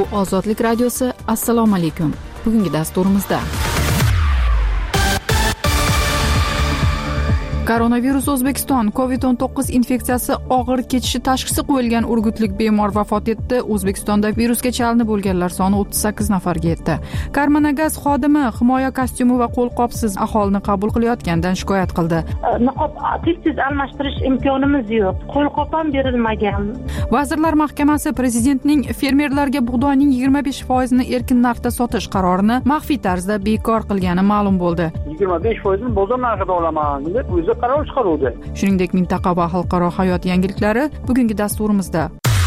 Bu Ozodlik radiosi. Assalomu alaykum. Bugungi dasturimizda koronavirus O'zbekiston COVID-19 infeksiyasi og'ir kechishi tashxisi qo'yilgan urgutlik bemor vafot etdi. O'zbekistonda virusga chalinib bo'lganlar soni 38 nafarga yetdi. Karmanagaz xodimi himoya kostyumi va qo'lqopsiz aholini qabul qilayotgandan shikoyat qildi. Niqob tez almashtirish imkonimiz yo'q. Qo'lqop ham berilmagan. Vazirlar Mahkamasi prezidentning fermerlarga bug'doyning 25%ni erkin narxda sotish qarorini maxfiy tarzda bekor qilgani ma'lum bo'ldi. 25%ni bozor narxida olaman deb o'zi qaror chiqaruvdi. Shuningdek, mintaqa va xalqaro hayot yangiliklari bugungi dasturimizda.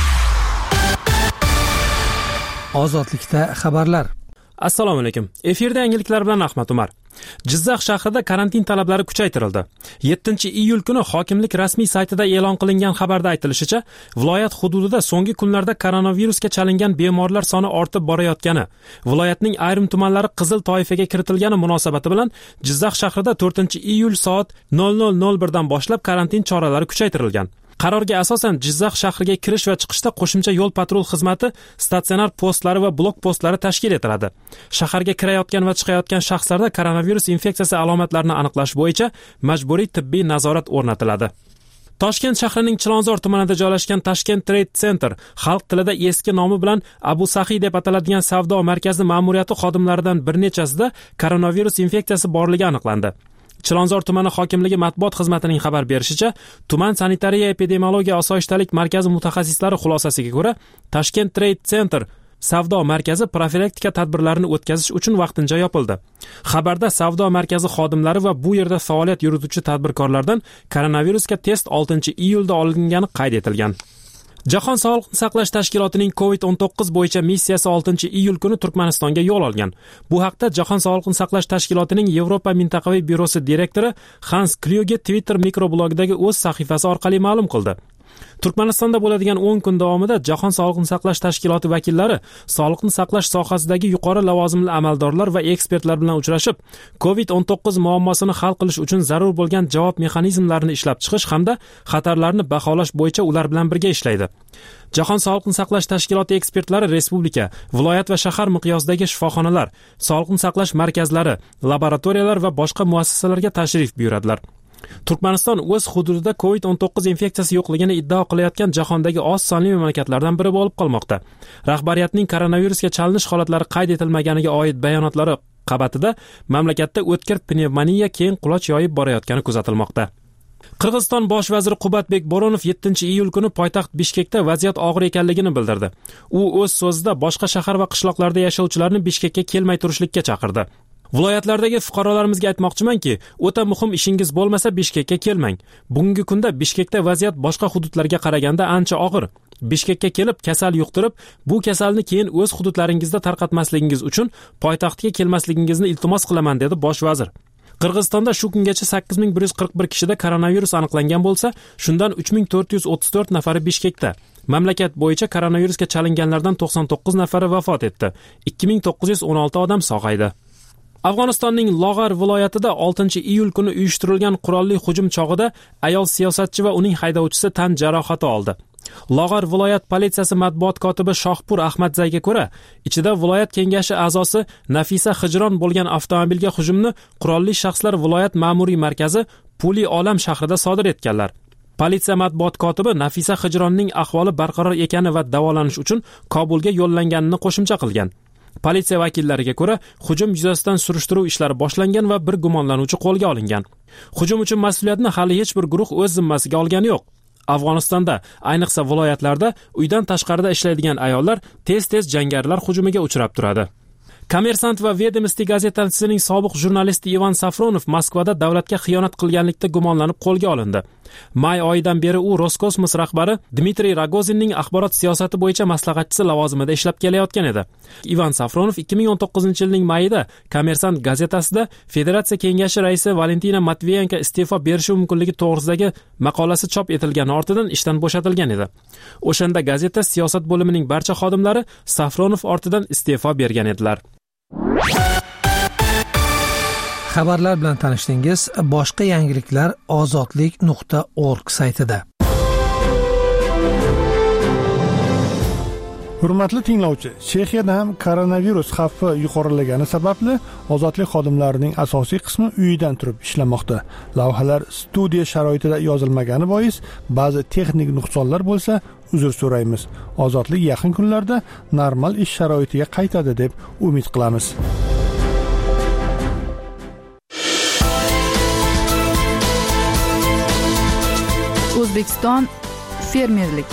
Ozodlikda xabarlar. Assalomu alaykum. Efirda yangiliklar bilan Ahmad Umar. Jizzax shahrida karantin talablari kuchaytirildi. 7-iyul kuni hokimlik rasmiy saytida e'lon qilingan xabarda aytilishicha, viloyat hududida so'nggi kunlarda koronavirusga chalingan bemorlar soni ortib borayotgani, viloyatning ayrim tumanlari qizil toifaga kiritilgani munosabati bilan Jizzax shahrida 4-iyul soat 00:01 dan boshlab karantin choralari kuchaytirilgan. Qarorga asosan Jizzax shahriga kirish va chiqishda qo'shimcha yo'l patrul xizmati, statsionar postlari va blok postlari tashkil etiladi. Shaharga kirayotgan va chiqayotgan shaxslarda koronavirus infeksiyasi alomatlarini aniqlash bo'yicha majburiy tibbiy nazorat o'rnatiladi. Toshkent shahrining Chilonzor tumanida joylashgan Tashkent Trade Center, xalq tilida eski nomi bilan Abu Sahiy deb ataladigan savdo markazi ma'muriyati xodimlaridan bir nechasida koronavirus infeksiyasi borligi aniqlandi. Chilonzor tumani hokimligi matbuot xizmatining xabar berishicha, tuman sanitariya epidemiologiya osoyishtalik markazi mutaxassislari xulosasiga ko'ra, Tashkent Trade Center savdo markazi profilaktika tadbirlarini o'tkazish uchun vaqtincha yopildi. Xabarda savdo markazi xodimlari va bu yerda faoliyat yurituvchi tadbirkorlardan koronavirusga test 6-iyulda olingani qayd etilgan. Jahon sog'liqni saqlash tashkilotining COVID-19 bo'yicha missiyasi 6-iyul kuni Turkmanistonga yo'l olgan. Bu haqda Jahon sog'liqni saqlash tashkilotining Yevropa mintaqaviy byurosi direktori Hans Kluge Twitter mikroblogidagi o'z sahifasi orqali ma'lum qildi. Turkmanistonda bo'ladigan 10 kun davomida Jahon sog'liqni saqlash tashkiloti vakillari sog'liqni saqlash sohasidagi yuqori lavozimli amaldorlar va ekspertlar bilan uchrashib, COVID-19 muammosini hal qilish uchun zarur bo'lgan javob mexanizmlarini ishlab chiqish hamda xatarlarni baholash bo'yicha ular bilan birga ishlaydi. Jahon sog'liqni saqlash tashkiloti ekspertlari respublika, viloyat va shahar miqyosidagi shifoxonalar, sog'liqni saqlash markazlari, laboratoriyalar va boshqa muassasalarga tashrif buyuradilar. Turkmaniston o'z hududida COVID-19 infeksiyasi yo'qligini iddao qilayotgan jahondagi oz sonli mamlakatlardan biri bo'lib qolmoqda. Rahbariyatning koronavirusga chalinish holatlari qayd etilmaganiga oid bayonotlari qabatida mamlakatda o'tkir pnevmoniya keng quloch yoyib borayotgani kuzatilmoqda. Qirg'iziston bosh vaziri Qubatbek Boronov 7-iyul kuni poytaxt Bishkekda vaziyat og'ir ekanligini bildirdi. U o'z so'zida boshqa shahar va qishloqlarda yashovchilarni Bishkekka kelmay turishlikka chaqirdi. Viloyatlardagi fuqarolarimizga aytmoqchimanki, o'ta muhim ishingiz bo'lmasa Bishkekka kelmang. Bugungi kunda Bishkekda vaziyat boshqa hududlarga qaraganda ancha og'ir. Bishkekka kelib kasal yuqtirib, bu kasalni keyin o'z hududlaringizda tarqatmasligingiz uchun poytaxtga kelmasligingizni iltimos qilaman, dedi bosh vazir. Qirg'izistonda shu kungacha 8141 kishida koronavirus aniqlangan bo'lsa, shundan 3434 nafari Bishkekda. Mamlakat bo'yicha koronavirusga chalinganlardan 99 nafari vafot etdi. 2916 odam sog'aydi. Afg'onistonning Log'ar viloyatida 6-iyul kuni uyushtirilgan qurolli hujum chog'ida ayol siyosatchi va uning haydovchisi tan jarohati oldi. Log'ar viloyat politsiyasi matbuot kotibi Shohpur Ahmadzayga ko'ra, ichida viloyat kengashi a'zosi Nafisa Hijron bo'lgan avtomobilga hujumni qurolli shaxslar viloyat ma'muriy markazi Puli Olam shahrida sodir etganlar. Politsiya matbuot kotibi Nafisa Hijronning ahvoli barqaror ekani va davolanish uchun Kobulga yo'llanganini qo'shimcha qilgan. Politsiya vakillariga ko'ra, hujum yuzasidan surishtiruv ishlari boshlangan va bir gumonlanuvchi qo'lga olingan. Hujum uchun mas'uliyatni hali hech bir guruh o'z zimmasiga olgani yo'q. Afg'onistonda, ayniqsa viloyatlarda uydan tashqarida ishlaydigan ayollar tez-tez jangarilar hujumiga uchrab turadi. Kommersant va Vedomosti gazetasining sobiq jurnalisti Ivan Safronov Moskvada davlatga xiyonat qilganlikda gumonlanib qo'lga olindi. May oyidan beri u Roskosmos rahbari Dmitriy Rogozinning axborot siyosati bo'yicha maslahatchisi lavozimida ishlab kelayotgan edi. Ivan Safronov 2019-yilning mayida Kommersant gazetasida Federatsiya kengashi raisi Valentina Matviyenko iste'fo berishi mumkinligi to'g'risidagi maqolasi chop etilgani ortidan ishdan bo'shatilgan edi. O'shanda gazeta siyosat bo'limining barcha xodimlari Safronov ortidan iste'fo bergan edilar. Xabarlar bilan tanishdingiz. Boshqa yangiliklar ozodlik.org saytida. Hurmatli tinglovchi, Chexiyada ham koronavirus xavfi yuqorilagani sababli ozodlik xodimlarining asosiy qismi uyidan turib ishlamoqda. Lavhalar studiya sharoitida yozilmagani bois ba'zi texnik nuqsonlar bo'lsa, uzr so'raymiz. Ozodlik yaqin kunlarda normal ish sharoitiga qaytadi deb umid qilamiz. O'zbekiston fermerlik.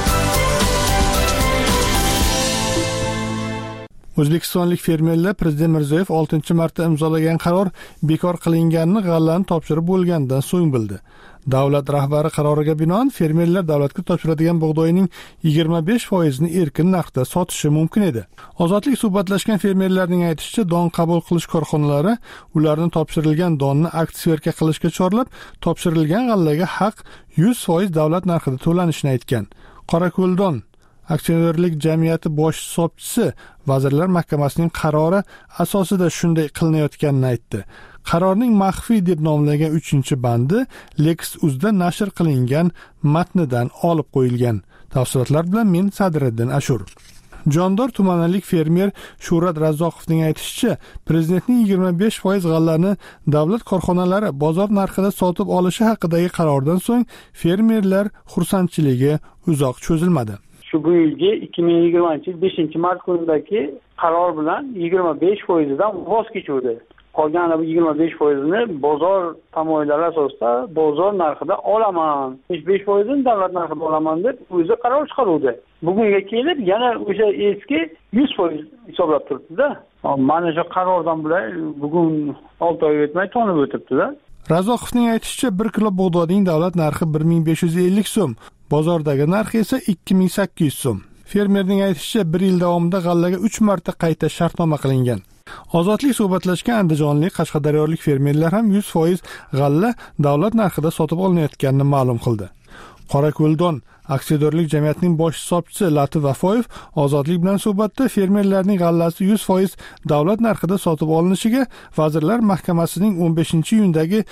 O'zbekistonlik fermerlar Prezident Mirziyoyev 6-marta imzolagan qaror bekor qilinganini g'allani topshirib bo'lgandan so'ng bildi. Davlat rahbari qaroriga binoan fermerlar davlatga topshiradigan bug'doyning 25%ni erkin narxda sotishi mumkin edi. Ozodlik suhbatlashgan fermerlarning aytishicha, don qabul qilish korxonalari ularni topshirilgan donni aksiya qilishga chorlab, topshirilgan g'allaga haq 100% davlat narxida to'lanishini aytgan. Qorako'ldon aksionerlik jamiyati bosh hisobchisi Vazirlar Mahkamasining qarori asosida shunday qilinayotganini aytdi. Qarorning maxfiy deb nomlangan 3-bandi Lex.uz'da nashr qilingan matnidan olib qo'yilgan. Tafsilotlar bilan men Sadriddin Ashur. Jondor tumanlik fermer Shuhrat Razzoqovning aytishicha, prezidentning 25% g'allani davlat korxonalari bozor narxida sotib olishi haqidagi qarordan so'ng fermerlar xursandchiligi uzoq cho'zilmadi. Shu bu yilgi 2020 5-mart kunidagi qaror bilan 25%dan voz kechuvdi. Qolgan 25%ni bozor tamoyillari asosida bozor narxida olaman, 5%ni davlat narxida olaman deb o'zi qaror chiqaruvdi. Bugunga kelib yana o'sha eski 100% hisoblab turibdi-da. Mana shu qarordan bular bugun 6 oy o'tmay tonib o'tibdi-da. Razoqovning aytishicha, 1 kilo bug'doyning davlat narxi 1550 so'm, bozordagi narxi esa 2800 so'm. Fermerning aytishicha, 1 yil davomida g'allaga 3 marta qayta shartnoma qilingan. Ozodlik suhbatlashgan andijonlik qashqadaryolik fermerlar ham 100% g'alla davlat narxida sotib olinayotganini ma'lum qildi. Qorako'ldon aksiyadorlik jamiyatining bosh hisobchisi Latif Vafoyev ozodlik bilan suhbatda fermerlarning g'allasi 100% davlat narxida sotib olinishiga Vazirlar Mahkamasining 15-iyundagi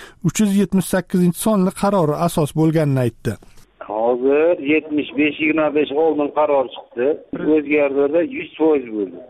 378-sonli qarori asos bo'lganini aytdi. Hozir 75-25 oldin qaror chiqdi. O'zgardi, 100% bo'ldi.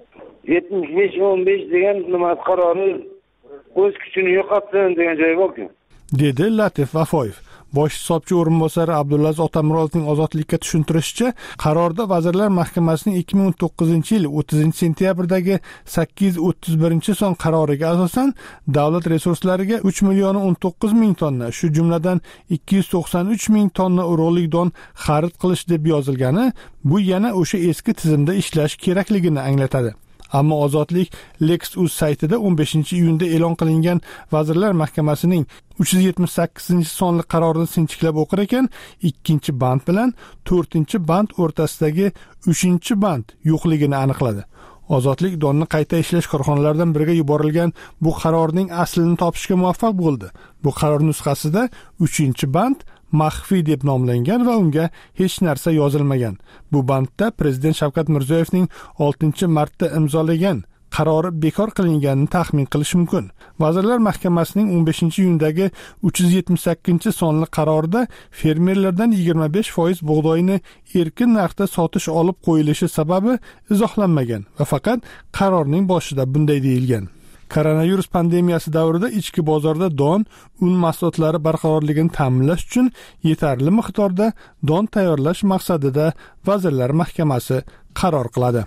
75-15 degan nima qarori o'z kuchini yo'qotsin degan joyi borku, dedi Latif Vafoyev. Bosh hisobchi o'rinbosari Abdulaziz Otamurodovning ozodlikka tushuntirishicha, qarorda Vazirlar Mahkamasining 2019-yil 30-sentyabrdagi 831-son qaroriga asosan davlat resurslariga 3,19 tonna, shu jumladan 293 tonna urug'lik don xarid qilish deb yozilgani, bu yana o'sha eski tizimda ishlash kerakligini anglatadi. Ammo ozodlik Lex.uz saytida 15-iyunda e'lon qilingan Vazirlar Mahkamasining 378-sonli qarorini sinchiklab o'qir ekan, 2-band bilan 4-band o'rtasidagi 3-band yo'qligini aniqladi. Ozodlik donni qayta ishlash korxonalaridan biriga yuborilgan bu qarorning aslini topishga muvaffaq bo'ldi. Bu qaror nusxasida 3-band maxfiy deb nomlangan va unga hech narsa yozilmagan. Bu bandda Prezident Shavkat Mirziyoyevning 6-martda imzolagan qarori bekor qilinganini taxmin qilish mumkin. Vazirlar Mahkamasining 15-iyundagi 378-sonli qarorida fermerlardan 25% bug'doyni erkin narxda sotish olib qo'yilishi sababi izohlanmagan va faqat qarorning boshida bunday deyilgan. Koronavirus pandemiyasi davrida ichki bozorda don, un mahsulotlari barqarorligini ta'minlash uchun yetarli miqdorda don tayyorlash maqsadida Vazirlar Mahkamasi qaror qiladi.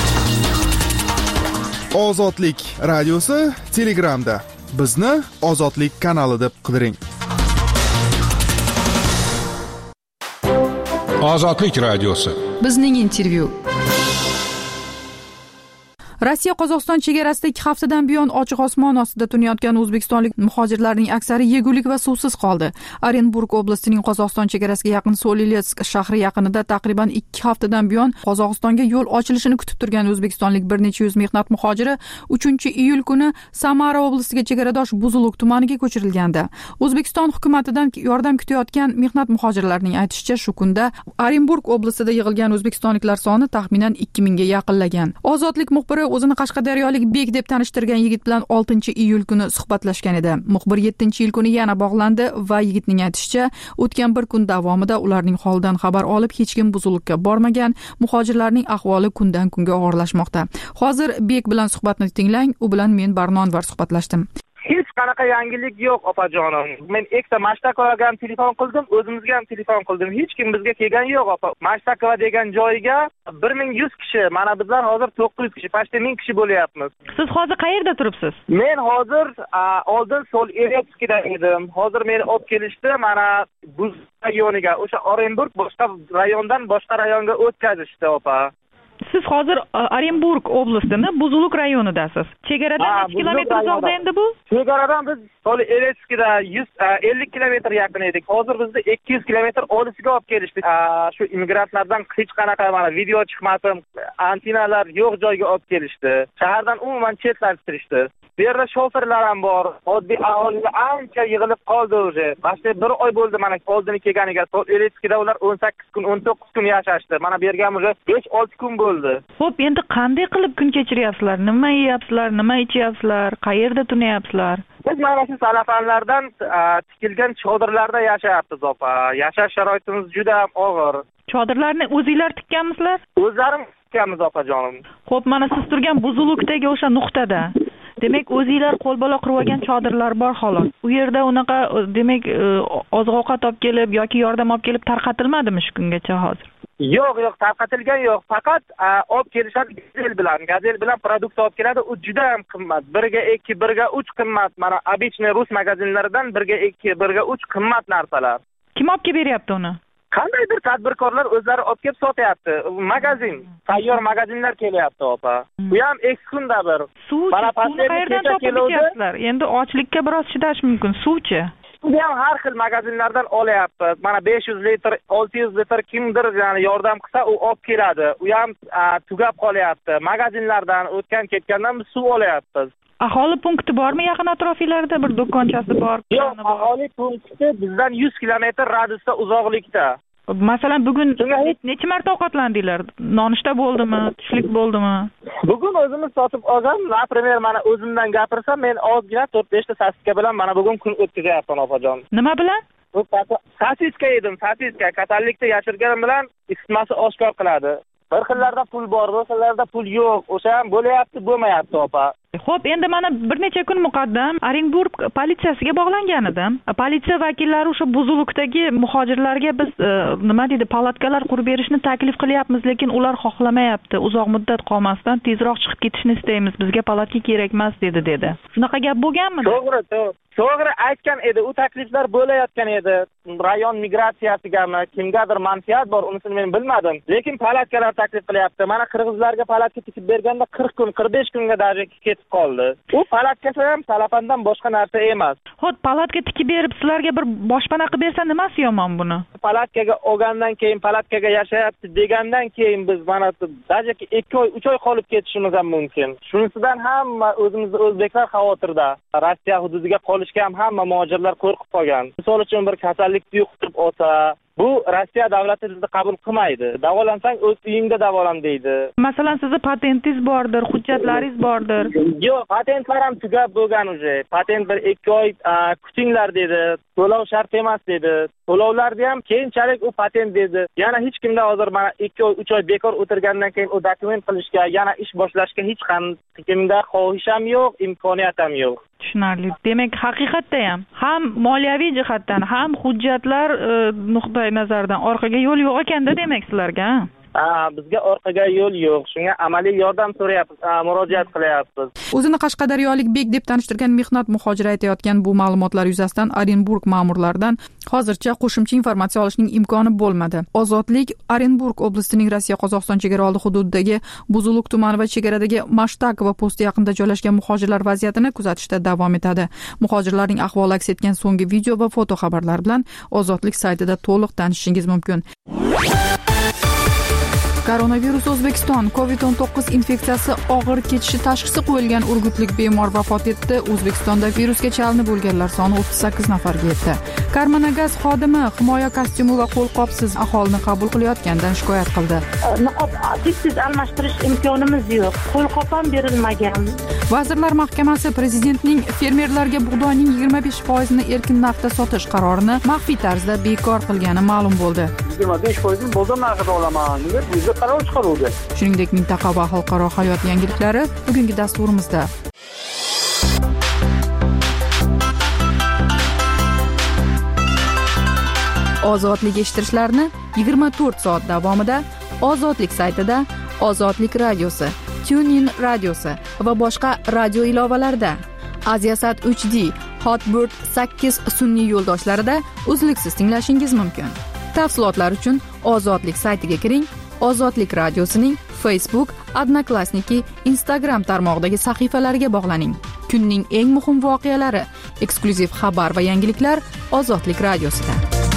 Ozodlik radiosi Telegramda. Bizni Ozodlik kanali deb qidiring. Ozodlik radiosi. Bizning intervyu. Rossiya Qozog'iston chegarasida 2 haftadan buyon ochiq osmon ostida tunayotgan o'zbekistonlik muhojirlarning aksari yegulik va suvsiz qoldi. Orenburg oblastining Qozog'iston chegarasiga yaqin Solilets shahri yaqinida taqriban 2 haftadan buyon Qozog'istonga yo'l ochilishini kutib turgan o'zbekistonlik bir necha yuz mehnat muhojiri 3-iyul kuni Samara oblastiga chegaradosh Buzuluk tumaniga ko'chirilgandi. O'zbekiston hukumatidan yordam kutayotgan mehnat muhojirlarning aytishicha, shu kunda Orenburg oblastida yig'ilgan o'zbekistonliklar soni taxminan 2000 ga yaqinlagan. Ozodlik muxbiri o'zini qashqadaryolik Bek deb tanishtirgan yigit bilan 6-iyul kuni suhbatlashgan edi. Muxbir 7-iyul kuni yana bog'landi va yigitning aytishicha, o'tgan bir kun davomida ularning holidan xabar olib hech kim buzilukka bormagan. Muhojirlarning ahvoli kundan kunga og'irlashmoqda. Hozir Bek bilan suhbatni tinglang. U bilan men Barnonvar suhbatlashdim. Hech qanaqa yangilik yo'q, opajonim. Men ikkita Mashtakovaga ham telefon qildim, o'zimizga ham telefon qildim. Hech kim bizga kelgan yo'q, opa. Mashtakova degan joyiga 1100 kishi, mana bizlar hozir 900 kishi, pashta 1000 kishi bo'lyapmiz. Siz hozir qayerda turibsiz? Men hozir oldin Sol-Iretskida edim. Hozir meni olib kelishdi, mana Buz rayoniga, o'sha Orenburg boshqa rayondan boshqa rayonga o'tkazishdi, opa. Siz hozir Orenburg oblastini Buzuluk rayonidasiz. Chegaradan necha kilometr uzoqda endi bu? Chegaradan biz Sol-Iretskida 150 kilometr yaqin edik. Hozir bizni 200 kilometr oldisiga olib kelishdi. Shu immigrantlardan hech qanaqa mana video chiqmasin, antinalar yo'q joyga olib kelishdi. Shahardan umuman chetlashtirishdi. Bu yerda shoferlar ham bor. Oddiy aholiga ancha yig'ilib qoldi o'zi. Başta bir oy bo'ldi mana oldini kelganiga. Sol-Iretskida ular 18 kun, 19 kun yashashdi. Mana bu yerga o'zi 5-6 kun bo'ldi. Xo'p, endi qanday qilib kun kechiryapsizlar? Nima yeyapsizlar? Nima ichyapsizlar? Qayerda tunayapsizlar? Biz mana shu salafanlardan tikilgan chodirlarda yashayapmiz, opa. Yashash sharoitimiz juda ham og'ir. Chodirlarni o'zingizlar tikkanmisizlar? O'zlarim tikkanmiz, opajonim. Xo'p, mana siz turgan Buzulukdagi o'sha nuqtada demak, o'zingizlar qo'lbola qurib olgan chodirlar bor xolos. U yerda unaqa demak oziq-ovqat olib kelib yoki yordam olib kelib tarqatilmadimi shu kungacha hozir? Yo'q, tarqatilgan yo'q. Faqat olib kelishadi gazel bilan produkt olib keladi. U juda ham qimmat. 1ga 2, 1ga 3 qimmat. Mana обычный rus magazinlaridan 1ga 2, 1ga 3 qimmat narsalar. Kim olib kelib beryapti uni? Qandaydir tadbirkorlar o'zlari olib kelib sotyapti. Magazin, tayyor magazinlar kelyapti, opa. Bu ham ekskunda bir. Mana qayerdan topib ichasizlar? Endi ochlikka biroz chidash mumkin. Suvchi? Bu ham har xil magazinlardan olyapmiz. Mana 500 litr, 600 litr kimdir ya'ni yordam qilsa, u olib keladi. U ham tugab qolyapti. Magazinlardan o'tgan-ketgandan biz suv olyapmiz. Aholi punkti bormi yaqin atrofingizda? Bir do'konchasi bor? Yo'q, aholi punkti bizdan 100 kilometr radiusda uzoqlikda. Masalan, bugun necha marta ovqatlandinglar? Nonushta bo'ldimi? Tushlik bo'ldimi? Bugun o'zimiz sotib olgan, например, mana o'zimdan gapirsam, men ozgina 4-5 ta sasiska bilan mana bugun kun o'tkazyapman, opajon. Nima bilan? Sasiska yedim, sasiska. Kasallikda yashirganim bilan isitmasi oshkor qiladi. Bir xillarda pul bor, bir xillarda pul yo'q. O'sha ham bo'layapti, bo'lmayapti, opa. Xo'p, endi mana bir necha kun muqaddam Orenburg politsiyasiga bog'langan edim. Politsiya vakillari o'sha Buzulukdagi muhojirlarga biz nima deydi, palatkalar qurib berishni taklif qilyapmiz, lekin ular xohlamayapti. Uzoq muddat qolmasdan tezroq chiqib ketishni istaymiz. Bizga palatka kerak emas dedi. Shunaqa gap bo'lganmi? To'g'ri aytgan edi. U takliflar bo'layotgan edi. Rayon migratsiyasigami, kimgadir manfaat bor, unisini men bilmadim. Lekin palatkalar taklif qilyapti. Mana qirg'izlarga palatka tikib berganda 40 kun, 45 kunga darak ketib qoldi. U palatkasi ham salafandan boshqa narsa emas. Xo'p, palatka tikib berib sizlarga bir boshpana qilib bersa nimasi yomon buni? Palatkaga olgandan keyin, palatkaga yashayapti degandan keyin biz mana dajaki 2 oy, 3 oy qolib ketishimiz ham mumkin. Shunisidan hamma o'zimizda o'zbeklar xavotirda. Rossiya hududiga qolishga ham hamma muhojirlar qo'rqib qolgan. Misol uchun bir kasallikni yuqtirib olsa, bu Rossiya davlati bizni qabul qilmaydi. Davolansang o'z uyingda davolan deydi. Masalan, sizning patentingiz bordir, hujjatlaringiz bordir. Yo'q, patentlar ham tugab bo'lgan o'zi. Patent bir 2 oy kutinglar dedi. To'lov shart emas dedi. To'lovlarni ham keyinchalik u patent dedi. Yana hech kimda hozir mana 2 oy, 3 oy bekor o'tirgandan keyin u dokument qilishga, yana ish boshlashga hech kimda xohish ham yo'q, imkoniyat ham yo'q. Tushunarli. Demak, haqiqatda ham moliyaviy jihatdan, ham hujjatlar nuqtai nazardan orqaga yo'l yo'q ekanda demak sizlarga. Bizga orqaga yo'l yo'q. Shunga amaliy yordam so'rayapmiz, murojaat qilyapmiz. O'zini qashqadaryolik Bek deb tanishtirgan mehnat muhojiri aytayotgan bu ma'lumotlar yuzasidan Orenburg ma'murlaridan hozircha qo'shimcha informatsiya olishning imkoni bo'lmadi. Ozodlik Orenburg oblastining Rossiya-Qozog'iston chegara hududidagi Buzuluk tumani va chegaradagi Mashtakova posti yaqinida joylashgan muhojirlar vaziyatini kuzatishda davom etadi. Muhojirlarning ahvoli aks etgan so'nggi video va foto xabarlar bilan Ozodlik saytida to'liq tanishishingiz mumkin. Koronavirus O'zbekiston COVID-19 infeksiyasi og'ir kechishi tashxisi qo'yilgan urgutlik bemor vafot etdi. O'zbekistonda virusga chalinib bo'lganlar soni 38 nafarga yetdi. Karmanagaz xodimi himoya kostyumi va qo'lqopsiz aholini qabul qilayotgandan shikoyat qildi. Niqob tez almashtirish imkonimiz yo'q. Qo'lqop ham berilmagan. Vazirlar Mahkamasi prezidentning fermerlarga bug'doyning 25%ni erkin narxda sotish qarorini maxfiy tarzda bekor qilgani ma'lum bo'ldi. 25%ni bozor narxida olaman deb o'zi qaror chiqaruvdi. Shuningdek, mintaqa va xalqaro hayot yangiliklari bugungi dasturimizda. Ozodlik eshittirishlarni 24 soat davomida Ozodlik saytida, Ozodlik radiosi, TuneIn radiosi va boshqa radio ilovalarida, Aziasat 3D, Hotbird 8 sun'iy yo'ldoshlarida uzluksiz tinglashingiz mumkin. Tafsilotlar uchun Ozodlik saytiga kiring. Ozodlik radiosining Facebook, Odnoklassniki, Instagram tarmog'idagi sahifalariga bog'laning. Kunning eng muhim voqealari, eksklyuziv xabar va yangiliklar Ozodlik radiosida.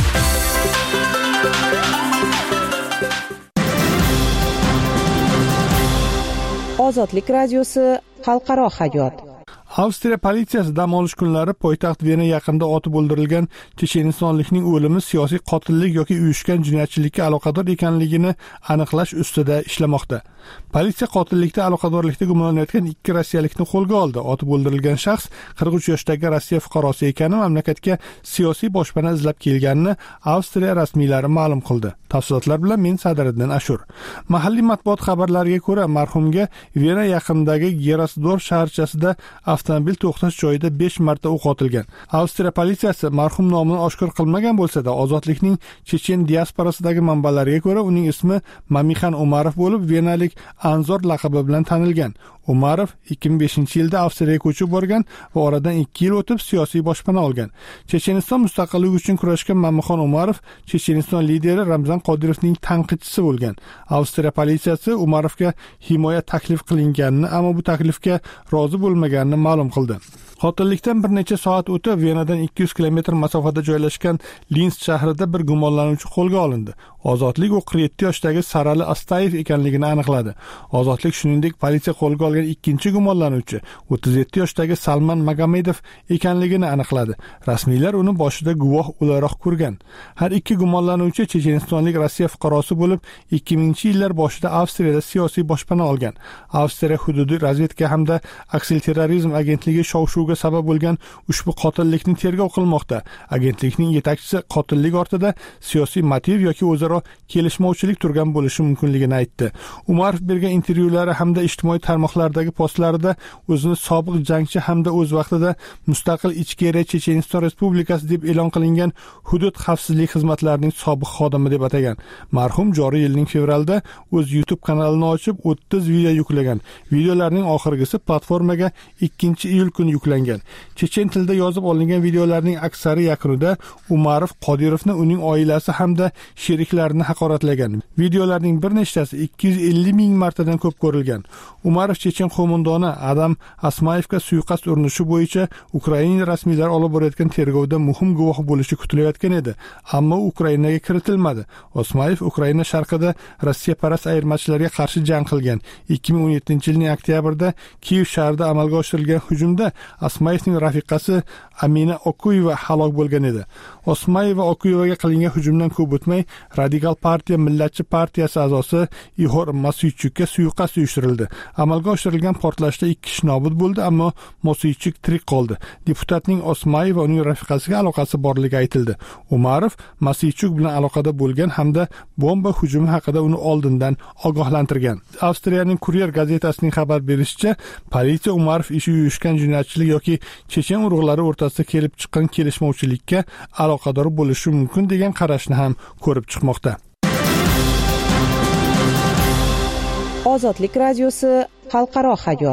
Ozodlik radiosi, xalqaro hayot. Avstriya politsiyasi dam olish kunlari poytaxt Vena yaqinida otib o'ldirilgan chechenistonlikning o'limi siyosiy qotillik yoki uyushgan jinoyatchilikka aloqador ekanligini aniqlash ustida ishlamoqda. Politsiya qotillikda aloqadorlikda gumonlanayotgan 2 rossiyalikni qo'lga oldi. Otib o'ldirilgan shaxs 43 yoshdagi Rossiya fuqarosi ekani, mamlakatga siyosiy boshpana izlab kelganini Avstriya rasmiylari ma'lum qildi. Tafsilotlar bilan men Sadiriddin Ashur. Mahalliy matbuot xabarlariga ko'ra, marhumga Vena yaqinidagi Gerasdorf shaharchasida avtomobil to'xtash joyida 5 marta o'q otilgan. Avstriya politsiyasi marhum nomini oshkor qilmagan bo'lsa-da, ozodlikning chechen diasporasidagi manbalariga ko'ra, uning ismi Mamixan Umarov bo'lib, venalik Anzor laqabi bilan tanilgan. Umarov 2005-yilda Avstriyaga ko'chib borgan va oradan 2 yil o'tib siyosiy boshpana olgan. Checheniston mustaqilligi uchun kurashgan Mamixan Umarov Checheniston lideri Ramzan Qodirovning tanqidchisi bo'lgan. Avstriya politsiyasi Umarovga himoya taklif qilinganini, ammo bu taklifga rozi bo'lmaganini ma'lum qildi. Qotillikdan bir necha soat o'tib Venadan 200 kilometr masofada joylashgan Linz shahrida bir gumonlanuvchi qo'lga olindi. Ozodlik u 47 yoshdagi Sarali Astayev ekanligini aniqladi. Ozodlik shuningdek politsiya qo'lga olgan ikkinchi gumonlanuvchi 37 yoshdagi Salman Magomedov ekanligini aniqladi. Rasmiylar uni boshida guvoh o'laroq ko'rgan. Har ikki gumonlanuvchi chechenistonlik Rossiya fuqarosi bo'lib, 2000-yillar boshida Avstriyada siyosiy boshpana olgan. Avstriya hududiy razvedka hamda aksilterrorizm agentligi shov-shuvga sabab bo'lgan ushbu qotillikni tergov qilmoqda. Agentlikning yetakchisi qotillik ortida siyosiy motiv yoki o'zaro kelishmovchilik turgan bo'lishi mumkinligini aytdi. Umarov bergan intervyulari hamda ijtimoiy tarmoqlardagi postlarida o'zini sobiq jangchi hamda o'z vaqtida mustaqil ichkeri Checheniston Respublikasi deb e'lon qilingan hudud xavfsizlik xizmatlarining sobiq xodimi deb atagan. Marhum joriy yilning fevralida o'z YouTube kanalini ochib 30 video yuklagan. Videolarning oxirgisi platformaga 2-iyul kuni yuklangan. Chechen tilida yozib olingan videolarning aksari yakunida Umarov Qodirovni, uning oilasi hamda sheriklarini haqoratlagan. Videolarning bir nechtasi 250 ming martadan ko'p ko'rilgan. Umarov chechen qo'mondoni Adam Asmayevga suiqasd urinishi bo'yicha Ukraina rasmiylari olib borayotgan tergovda muhim guvoh bo'lishi kutilayotgan edi, ammo Ukrainaga kiritilmadi. Asmayev Ukraina sharqida Rossiya parast ayirmachilarga qarshi jang qilgan. 2017-yilning oktyabrida Kiyev shahrida amalga oshirilgan hujumda Asmayevning rafiqasi Amina Okuyeva halok bo'lgan edi. Osmayeva Okuyevaga qilingan hujumdan ko'p o'tmay Radikal partiya Millatchi partiyasi a'zosi Ihor Mosychukka suiqasd uyushtirildi. Amalga oshirilgan portlashda 2 kishi nobud bo'ldi, ammo Mosychuk tirik qoldi. Deputatning Osmayeva va uning rafiqasiga aloqasi borligi aytildi. Umarov Mosychuk bilan aloqada bo'lgan hamda bomba hujumi haqida uni oldindan ogohlantirgan. Avstriyaning Kuryer gazetasining xabar berishicha, politsiya Umarov ishi uyushgan jinoyatchilik yoki chechen urug'lari o'rtasida kelib chiqqan kelishmovchilikka aloqador bo'lishi mumkin degan qarashni ham ko'rib chiqmoqda. Ozodlik radiosi, xalqaro hayot.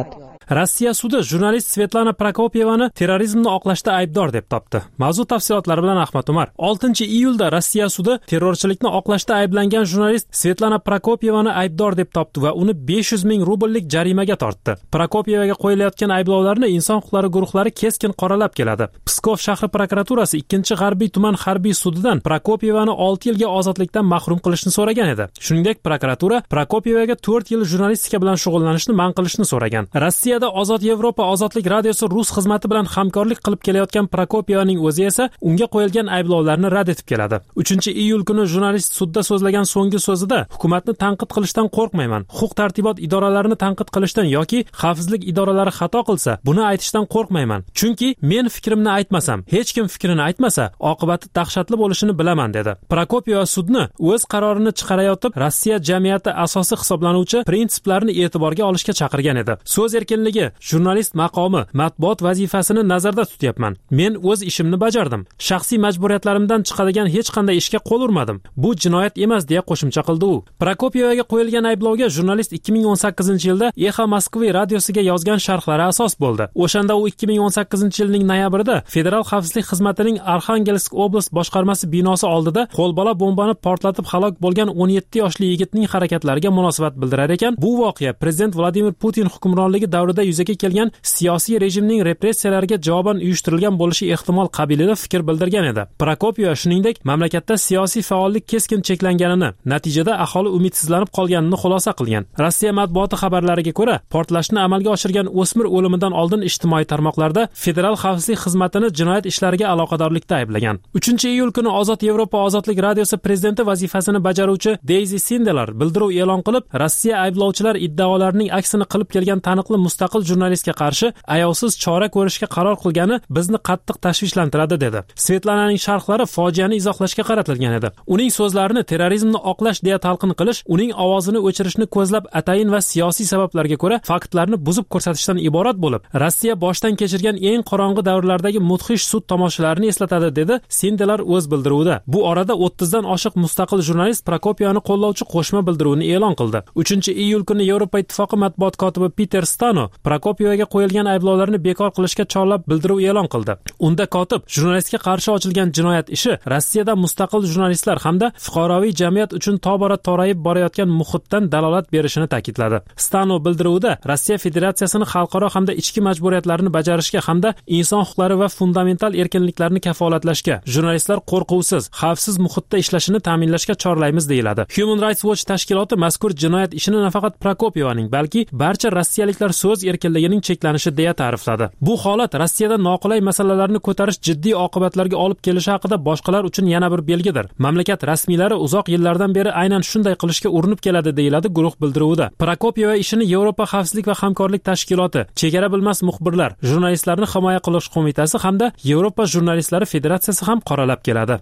Rossiya sudi jurnalist Svetlana Prokopyevani terrorizmni oqlashda aybdor deb topdi. Mavzu tafsilotlari bilan Ahmad Umar. 6-iyulda Rossiya sudi terrorchilikni oqlashda ayblangan jurnalist Svetlana Prokopyevani aybdor deb topdi va uni 500 ming rubllik jarimaga tortdi. Prokopyevaga qo'yilayotgan ayblovlarni inson huquqlari guruhlari keskin qoralab keladi. Pskov shahri prokuraturasi 2-G'arbiy tuman harbiy sudidan Prokopyevani 6 yilga ozodlikdan mahrum qilishni so'ragan edi. Shuningdek, prokuratura Prokopyevaga 4 yil jurnalistika bilan shug'ullanishni man qilishni so'ragan. Rossiyada Ozod Yevropa ozodlik radiosi rus xizmati bilan hamkorlik qilib kelayotgan Prokopyevaning o'zi esa unga qo'yilgan ayblovlarni rad etib keladi. 3-iyul kuni jurnalist sudda so'zlagan so'nggi so'zida hukumatni tanqid qilishdan qo'rqmayman. Huquq-tartibot idoralarini tanqid qilishdan yoki xavfsizlik idoralari xato qilsa, buni aytishdan qo'rqmayman. Chunki men fikrimni aytmasam, hech kim fikrini aytmasa, oqibati dahshatli bo'lishini bilaman dedi. Prokopyeva sudni o'z qarorini chiqarayotib, Rossiya jamiyati asosiy hisoblanuvchi prinsiplarni e'tiborga olishga chaqirgan edi. So'z erkinligi, jurnalist maqomi, matbuot vazifasini nazarda tutyapman. Men o'z ishimni bajardim. Shaxsiy majburiyatlarimdan chiqadigan hech qanday ishga qo'l urmadim. Bu jinoyat emas deya qo'shimcha qildi u. Prokopyevaga qo'yilgan ayblovga jurnalist 2018-yilda Exa Moskva radiosiga yozgan sharhlari asos bo'ldi. O'shanda u 2018-yilning noyabrida Federal xavfsizlik xizmatining Arxangelsk oblast boshqarmasi binosi oldida qo'lbola bombani portlatib halok bo'lgan 17 yoshli yigitning harakatlariga munosabat bildirar ekan. Bu voqea prezident Vladimir Putin hukmronligi davrida yuzaga kelgan siyosiy rejimning repressiyalariga javoban uyushtirilgan bo'lishi ehtimol qabilida fikr bildirgan edi. Prokopyeva shuningdek, mamlakatda siyosiy faollik keskin cheklanganini, natijada aholi umidsizlanib qolganini xulosa qilgan. Rossiya matbuoti xabarlariga ko'ra, portlashni amalga oshirgan o'smir o'limidan oldin ijtimoiy tarmoqlarda Federal xavfsizlik xizmatini jinoyat ishlariga aloqadorlikda ayblagan. 3-iyul kuni Ozod Yevropa ozodlik radiosi prezidenti vazifasini bajaruvchi Daisy Sindelar bildiruv e'lon qilib, Rossiya ayblovchilar iddaolarining aksini qilib kelgan taniqli mustaqil jurnalistga qarshi ayovsiz chora ko'rishga qaror qilgani bizni qattiq tashvishlantiradi dedi. Svetlananing sharhlari fojiani izohlashga qaratilgan edi. Uning so'zlarini terrorizmni oqlash deya talqin qilish, uning ovozini o'chirishni ko'zlab atayin va siyosiy sabablarga ko'ra faktlarni buzib ko'rsatishdan iborat bo'lib, Rossiya boshdan kechirgan eng qorong'u davrlardagi mudhish sud tomoshalarini eslatadi dedi Sindelar o'z bildiruvida. Bu orada 30 dan oshiq mustaqil jurnalist Prokopyevani qo'llovchi qo'shma bildiruvini e'lon qildi. 3-iyul kuni Yevropa ittifoqi matbuot kotibi Peter Stano Prokopyevaga qo'yilgan ayblovlarni bekor qilishga chorlab bildiruv e'lon qildi. Unda kotib jurnalistga qarshi ochilgan jinoyat ishi Rossiyada mustaqil jurnalistlar hamda fuqaroviy jamiyat uchun tobora torayib borayotgan muhitdan dalolat berishini ta'kidladi. Stano bildiruvida Rossiya Federatsiyasini xalqaro hamda ichki majburiyatlarini bajarishga hamda inson huquqlari va fundamental erkinliklarni kafolatlashga, jurnalistlar qo'rquvsiz, xavfsiz muhitda ishlashini ta'minlashga chorlaymiz deyiladi. Human Rights Watch tashkiloti mazkur jinoyat ishini nafaqat Prokopyevaning, balki barcha rossiyaliklar so'z erkinligining cheklanishi deya ta'rifladi. Bu holat Rossiyada noqulay masalalarni ko'tarish jiddiy oqibatlarga olib kelishi haqida boshqalar uchun yana bir belgidir. Mamlakat rasmiylari uzoq yillardan beri aynan shunday qilishga urinib keladi deyiladi guruh bildiruvida. Prokopyeva ishini Yevropa xavfsizlik va hamkorlik tashkiloti, Chegara bilmas muxbirlar, jurnalistlarni himoya qilish qo'mitasi hamda Yevropa jurnalistlari federatsiyasi ham qoralab keladi.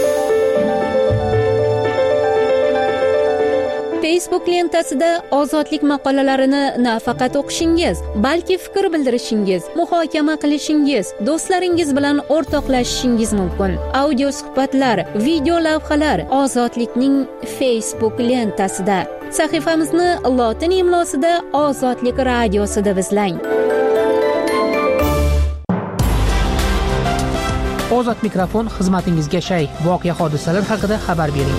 Facebook lentasida ozodlik maqolalarini nafaqat o'qishingiz, balki fikr bildirishingiz, muhokama qilishingiz, do'stlaringiz bilan o'rtoqlashishingiz mumkin. Audio suhbatlar, video lavhalar Ozodlikning Facebook lentasida. Sahifamizni lotin imlosida Ozodlik radiosida izlang. Ozod mikrofon xizmatingizga shay. Voqea hodisalar haqida xabar bering.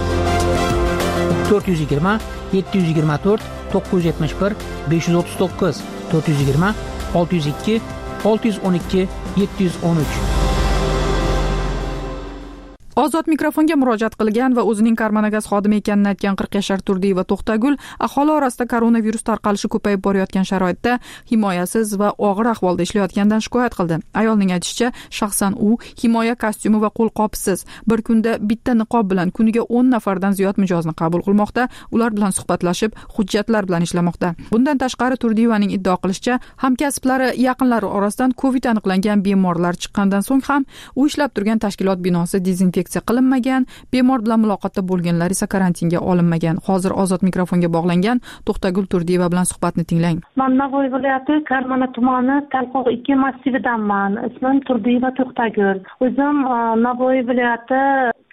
420 724 971 539 420 602 612 713. Ozod mikrofonga murojaat qilgan va o'zining Karmanagaz xodimi ekanini aytgan 40 yashar Turdiyeva To'xtagul aholi orasida koronavirus tarqalishi ko'payib borayotgan sharoitda himoyasiz va og'ir ahvolda ishlayotgandan shikoyat qildi. Ayolning aytishicha, shaxsan u himoya kostyumi va qo'lqopsiz bir kunda bitta niqob bilan kuniga 10 nafardan ziyod mijozni qabul qilmoqda, ular bilan suhbatlashib, hujjatlar bilan ishlamoqda. Bundan tashqari Turdiyevaning iddao qilishicha, hamkasblari yaqinlari orasidan COVID aniqlangan bemorlar chiqqandan so'ng ham u ishlab turgan tashkilot binosi dezinfeksiya qilinmagan, bemor bilan muloqotda bo'lganlar esa karantinga olinmagan. Hozir Ozod mikrofonga bog'langan To'xtagul Turdiyeva bilan suhbatni tinglang. Men Navoiy viloyati Karmana tumani Talqoq 2 massividanman. Ismim Turdiyeva To'xtagul. O'zim Navoiy viloyati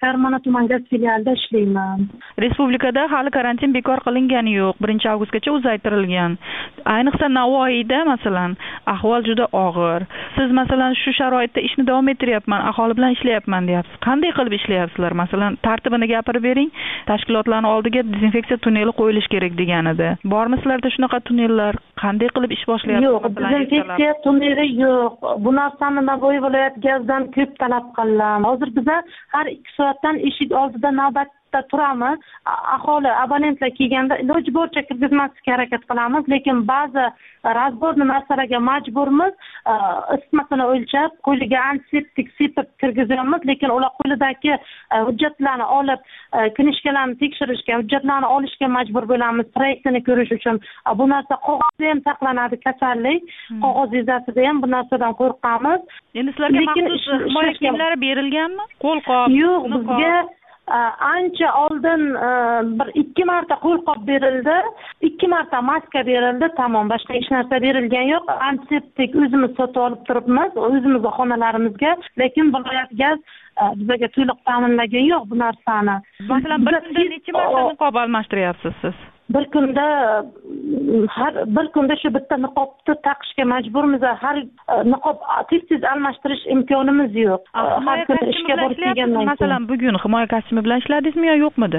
Karmana tuman gaz filialida ishlayman. Respublikada hali karantin bekor qilingani yo'q. 1-avgustgacha uzaytirilgan. Ayniqsa Navoiyda masalan ahvol juda og'ir. Siz masalan shu sharoitda ishni davom ettiryapman, aholi bilan ishlayapman deyapsiz. Qanday qilib ishlayapsizlar? Masalan, tartibini gapirib bering. Tashkilotlarning oldiga dezinfeksiya tunneli qo'yilish kerak degan edi. Bormi sizlarda shunaqa tunnellar? Qanday qilib ish boshlayapsiz? Yo'q, dezinfeksiya tunneli yo'q. Bu narsani Navoiy viloyat gazdan ko'p talab qildim. Hozir biza har 2 soatdan eshik oldida navbatda turamiz. Aholi, abonentlar kelganda iloji boricha kirgizmaslikka harakat qilamiz, lekin ba'zi razborni narsalarga majburmiz. Isitmasini o'lchab, qo'liga antiseptik sepib kirgizamiz, lekin ular qo'lidagi hujjatlarni olib, knishkalarni tekshirishga, hujjatlarni olishga majbur bo'lamiz, proyektini ko'rish uchun. Bu narsa qog'ozda ham saqlanadi, kasallik qog'oz yuzasida ham bu narsadan qo'rqamiz. Endi sizlarga maxsus himoya kiyimlari berilganmi? Qo'lqop? Yo'q, bizga ancha oldin 1-2 marta qo'lqop berildi, 2 marta maska berildi, tamom, boshqa hech narsa berilgan yo'q. Antiseptik o'zimiz sotib olib turibmiz, o'zimizning xonalarimizga, lekin viloyat gaz bizga to'liq ta'minlagan yo'q bu narsani. Masalan, bir kunda necha marta niqob almashtiryapsiz siz? Bir kunda shu bitta niqobni taqishga majburmiz. Har niqob tez almashtirish imkonimiz yo'q. Har kuni ishga borib kelgandan masalan, bugun himoya kostyumi bilan ishladingizmi yo yo'qmidi?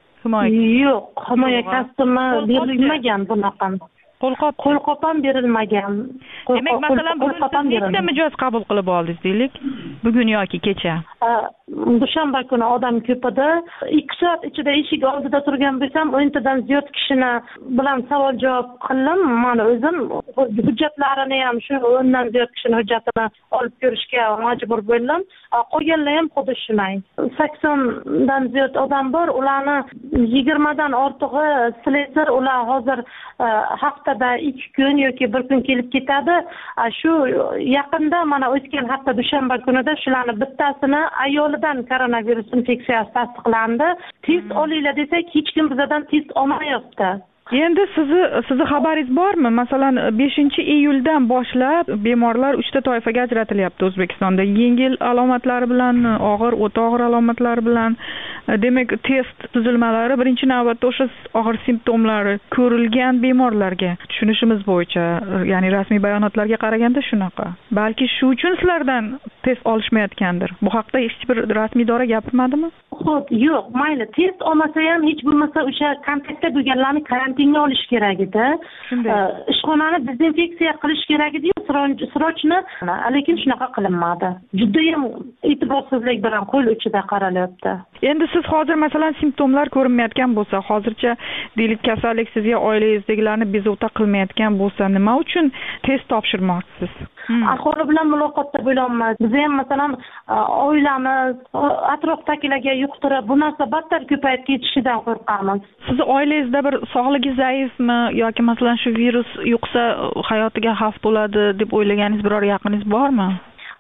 Yo'q, himoya kostyumi berilmagan bunaqa. Qo'lqop ham berilmagan. Demak, masalan, bugun nechta mijoz qabul qilib oldingiz deylik? Bugun yoki kecha? Dushanba kuni odam ko'p edi. 2 soat ichida eshik oldida turgan bo'lsam, 10 tadan ziyod kishini bilan savol javob qildim. Mana o'zim hujjatlarini ham shu 10 dan ziyod kishini hujjatini olib ko'rishga majbur bo'ldim. Qolganlar ham xuddi shunday. 80 dan ziyod odam bor, ularni 20 dan ortig'i slesar, ular hozir haftada 2 kun yoki 1 kun kelib ketadi. Shu yaqinda mana o'tgan hafta dushanba kunida shularni bittasini ayolidan koronavirus infeksiyasi tasdiqlandi. Test olinglar desak, hech kim bizdan test olmayapti. Endi sizni xabaringiz bormi? Masalan, 5-iyuldan boshlab bemorlar 3 ta toifaga ajratilyapti O'zbekistonda. Yengil alomatlari bilan, og'ir, o'ta og'ir alomatlari bilan. Demak, test tuzilmalari birinchi navbatda o'sha og'ir simptomlari ko'rilgan bemorlarga tushunishimiz bo'yicha, ya'ni rasmiy bayonotlarga qaraganda shunaqa. Balki shu uchun sizlardan test olishmayotgandir. Bu haqda hech bir rasmiy idora gapirmadimi? Yo'q, mayli, test olmasa ham hech bo'lmasa o'sha kontaktda bo'lganlarni karantinga olish kerak edi. Ishxonani dezinfeksiya qilish kerak edi, srochni, lekin shunaqa qilinmadi. Juda ham e'tiborsizlik bilan qo'l uchida qaralyapti. Endi siz hozir masalan simptomlar ko'rinmayotgan bo'lsa, hozircha deylik kasallik sizga oilangizdagilarni bezovta qilmayotgan bo'lsa, nima uchun test topshirmoqchisiz? Aholi bilan muloqotda bo'lamiz. Biz ham masalan oilamiz, atrofdagilarga yuqtirib, bu narsa battar ko'payib ketishidan qo'rqamiz. Siz oilangizda bir sog'ligi zaifmi yoki masalan shu virus yuqsa hayotiga xavf bo'ladi deb o'ylaganingiz biror yaqiningiz bormi?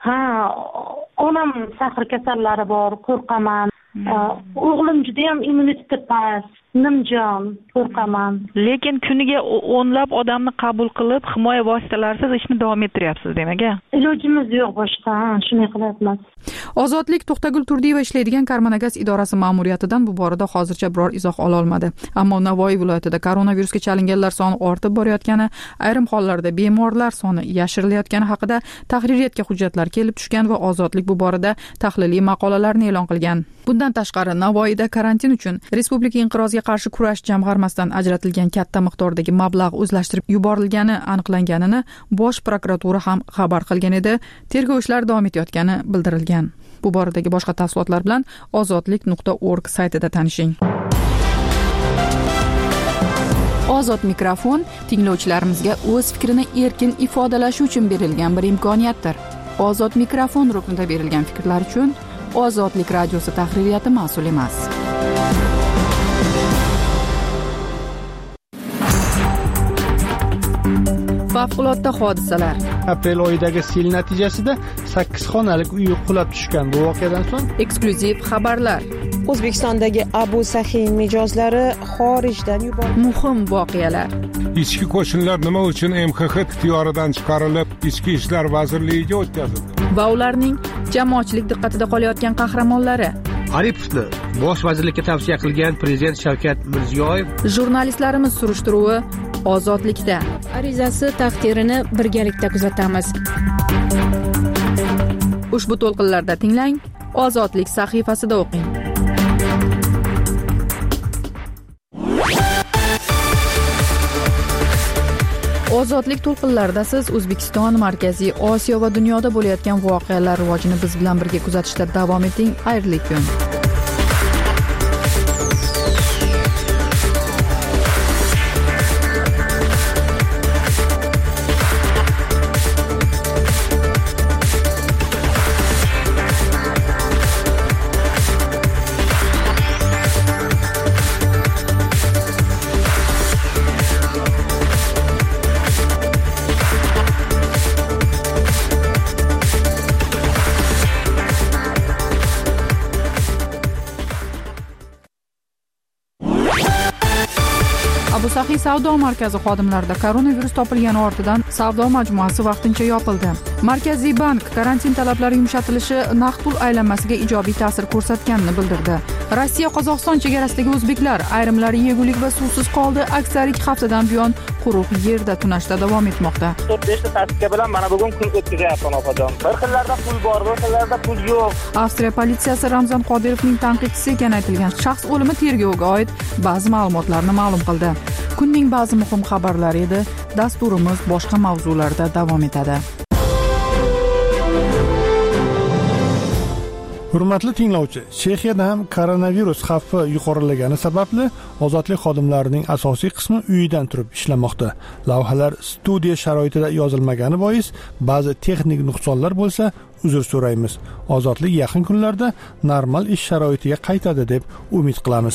Onam sahar kasallari bor, qo'rqaman. O'g'lim juda ham immuniteti past, nimjon, qo'rqaman. Lekin kuniga o'nlab odamni qabul qilib, himoya vositalarisiz ishni davom ettiryapsiz demak. Ilojimiz yo'q boshqa, shunday qilyapmiz. Ozodlik To'xtagul Turdiyeva ishlaydigan Karmanagaz idorasi ma'muriyatidan bu borada hozircha biror izoh ola olmadi. Ammo Navoiy viloyatida koronavirusga chalinganlar soni ortib borayotgani, ayrim hollarda bemorlar soni yashirilayotgani haqida tahririyatga hujjatlar kelib tushgan va Ozodlik bu borada tahliliy maqolalarni e'lon qilgan. Bundan tashqari, Navoiyda karantin uchun Respublika inqirozga qarshi kurash jamg'armasidan ajratilgan katta miqdordagi mablag' o'zlashtirib yuborilgani aniqlanganini Bosh prokuratura ham xabar qilgan edi. Tergov ishlari davom etayotgani bildirilgan. Bu boradagi boshqa tafsilotlar bilan ozodlik.org saytida tanishing. Ozod mikrofon tinglovchilarimizga o'z fikrini erkin ifodalashi uchun berilgan bir imkoniyatdir. Ozod mikrofon ruknida berilgan fikrlar uchun Ozodlik radiosi tahririyati mas'ul emas. Favqulodda hodisalar. Aprel oyidagi sel natijasida 8 xonalik uy qulab tushgan. Bu voqeadan so'ng eksklyuziv xabarlar. O'zbekistondagi Abu Sahiy mijozlari xorijdan yuborildi. Muhim voqealar. Ichki qo'shinlar nima uchun MXX ixtiyoridan chiqarilib, Ichki ishlar vazirligiga o'tkazildi? Va ularning jamoatchilik diqqatida qolayotgan qahramonlari. Aripovni bosh vazirlikka tavsiya qilgan prezident Shavkat Mirziyoyev. Jurnalistlarimiz surishtiruvi ozodlikda. Arizasi taqdirini birgalikda kuzatamiz. Ushbu to'lqinlarda tinglang, Ozodlik sahifasida o'qing. Ozodlik to'lqinlarida siz O'zbekiston, Markaziy Osiyo va dunyoda bo'layotgan voqealar rivojini biz bilan birga kuzatishda davom eting. Xayrli kun. Abu Saxiy savdo markazi xodimlarida koronavirus topilgani ortidan savdo majmuasi vaqtincha yopildi. Markaziy bank karantin talablari yumshatilishi naqd pul aylanmasiga ijobiy ta'sir ko'rsatganini bildirdi. Rossiya Qozog'iston chegarasidagi o'zbeklar ayrimlari yegulik va suvsiz qoldi. Aksariyat haftadan buyon quruq yerda tunashda davom etmoqda. 4-5 ta tasdiqga bilan mana bugun kun o'tkazyapman opajon. Bir xillarda pul bor, bir xillarda pul yo'q. Avstriya politsiyasi Ramzan Qodirovning tanqidchisi ekani aytilgan shaxs o'limi tergoviga oid ba'zi ma'lumotlarni ma'lum qildi. Kunning ba'zi muhim xabarlari edi. Dasturimiz boshqa mavzularda davom etadi. Hurmatli tinglovchi, Chexiyada ham koronavirus xavfi yuqorilagani sababli ozodlik xodimlarining asosiy qismi uyidan turib ishlamoqda. Lavhalar studiya sharoitida yozilmagani bois ba'zi texnik nuqsonlar bo'lsa, uzr so'raymiz. Ozodlik yaqin kunlarda normal ish sharoitiga qaytadi deb umid qilamiz.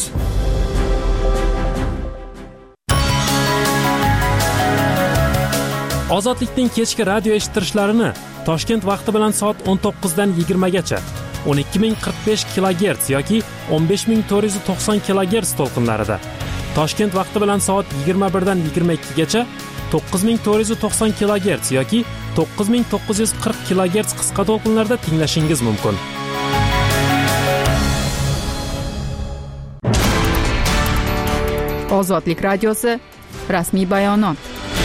Ozodlikning kechki radio eshittirishlarini Toshkent vaqti bilan soat 19 dan 20 gacha 12045 kHz yoki 15490 kHz to'lqinlarida, Toshkent vaqti bilan soat 21 dan 22 gacha 9490 kHz yoki 9940 kHz qisqa to'lqinlarda tinglashingiz mumkin. Ozodlik radiosi rasmiy bayonot.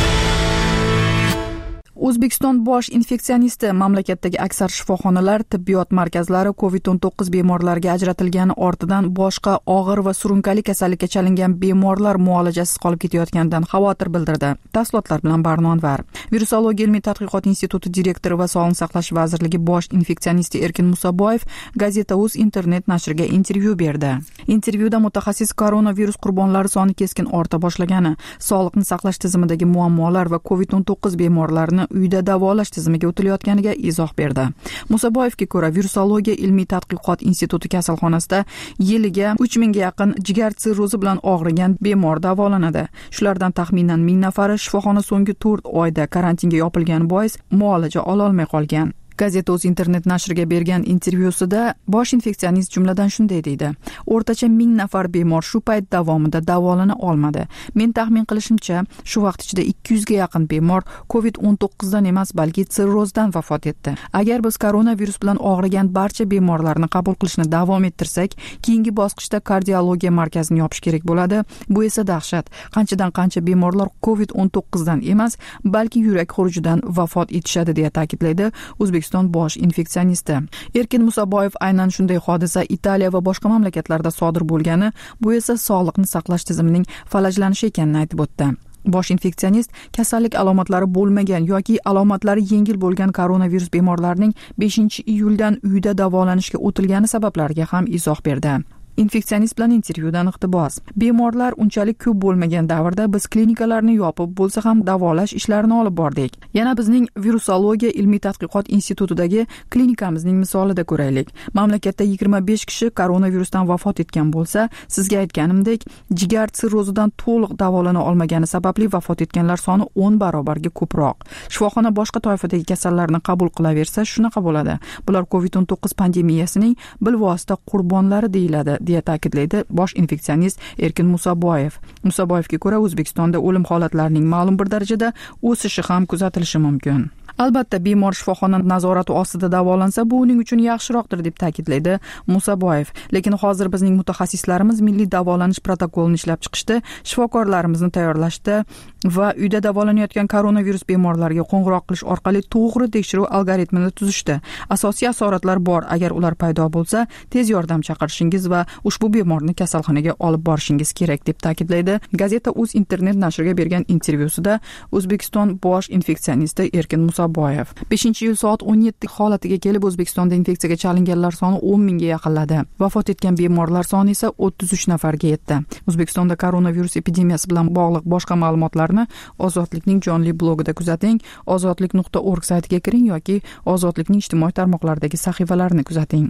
O'zbekiston bosh infeksionisti mamlakatdagi aksar shifoxonalar, tibbiyot markazlari COVID-19 bemorlarga ajratilgani ortidan boshqa og'ir va surunkali kasallikka chalingan bemorlar muolajasiz qolib ketayotganidan xavotir bildirdi. Tafsilotlar bilan Barno Anvar. Virusologiya ilmiy tadqiqot instituti direktori va Sog'liqni saqlash vazirligi bosh infeksionisti Erkin Musaboyev Gazeta.uz internet nashriga intervyu berdi. Intervyuda mutaxassis koronavirus qurbonlari soni keskin orta boshlagani, sog'liqni saqlash tizimidagi muammolar va COVID-19 bemorlarni uyda davolash tizimiga o'tilayotganiga izoh berdi. Musaboyevga ko'ra, Virusologiya ilmiy tadqiqot instituti kasalxonasida yiliga 3000 ga yaqin jigar sirrozi bilan og'rigan bemor davolanadi. Shulardan taxminan 1000 nafari shifoxona so'nggi 4 oyda karantinga yopilgani bois muolaja ola olmay qolgan. Gazeta.uz internet nashriga bergan intervyusida bosh infeksionist jumladan shunday deydi: o'rtacha 1000 nafar bemor shu payt davomida davolana olmadi. Men taxmin qilishimcha, shu vaqt ichida 200 ga yaqin bemor COVID-19 dan emas, balki sirrozdan vafot etdi. Agar biz koronavirus bilan og'rigan barcha bemorlarni qabul qilishni davom ettirsak, keyingi bosqichda kardiologiya markazini yopish kerak bo'ladi. Bu esa dahshat. Qanchadan qancha bemorlar COVID-19 dan emas, balki yurak xurujidan vafot etishadi, deya ta'kidlaydi O'zbekiston bosh infeksionisti. Erkin Musaboyev aynan shunday hodisa Italiya va boshqa mamlakatlarda sodir bo'lgani, bu esa sog'liqni saqlash tizimining falajlanishi ekanini aytib o'tdi. Bosh infeksionist kasallik alomatlari bo'lmagan yoki alomatlari yengil bo'lgan koronavirus bemorlarining 5-iyuldan uyda davolanishga o'tilgani sabablariga ham izoh berdi. Infeksionist bilan intervyudan iqtibos. Bemorlar unchalik ko'p bo'lmagan davrda biz klinikalarni yopib bo'lsa ham davolash ishlarini olib bordik. Yana bizning Virusologiya ilmiy tadqiqot institutidagi klinikamizning misolida ko'raylik. Mamlakatda 25 kishi koronavirusdan vafot etgan bo'lsa, sizga aytganimdek, jigar sirrozidan to'liq davolana olmagani sababli vafot etganlar soni 10 barobarga ko'proq. Shifoxona boshqa toifadagi kasallarni qabul qilaversa, shunaqa bo'ladi. Bular COVID-19 pandemiyasining bilvosita qurbonlari deyiladi, deya ta'kidlaydi bosh infeksionist Erkin Musaboyev. Musaboyevga ko'ra, O'zbekistonda o'lim holatlarining ma'lum bir darajada o'sishi ham kuzatilishi mumkin. Albatta, bemor shifoxona nazorati ostida davolansa, bu uning uchun yaxshiroqdir deb ta'kidlaydi Musaboyev. Lekin hozir bizning mutaxassislarimiz milliy davolanish protokolini ishlab chiqishda, shifokorlarimizni tayyorlashda va uyda davolanayotgan koronavirus bemorlariga qo'ng'iroq qilish orqali to'g'ri tekshiruv algoritmini tuzishda. Asosiy asoratlar bor. Agar ular paydo bo'lsa, tez yordam chaqirishingiz va ushbu bemorni kasalxonaga olib borishingiz kerak deb ta'kidlaydi. Gazeta Uz internet nashriga bergan intervyusida O'zbekiston bosh infeksionisti Erkin Musaboyev 5-iyul soat 17 holatiga kelib O'zbekistonda infeksiyaga chalinganlar soni 10 mingga yaqinladi. Vafot etgan bemorlar soni esa 33 nafarga yetdi. O'zbekistonda koronavirus epidemiyasi bilan bog'liq boshqa ma'lumotlarni Ozodlikning jonli blogida kuzating, ozodlik.org saytiga kiring yoki Ozodlikning ijtimoiy tarmoqlardagi sahifalarini kuzating.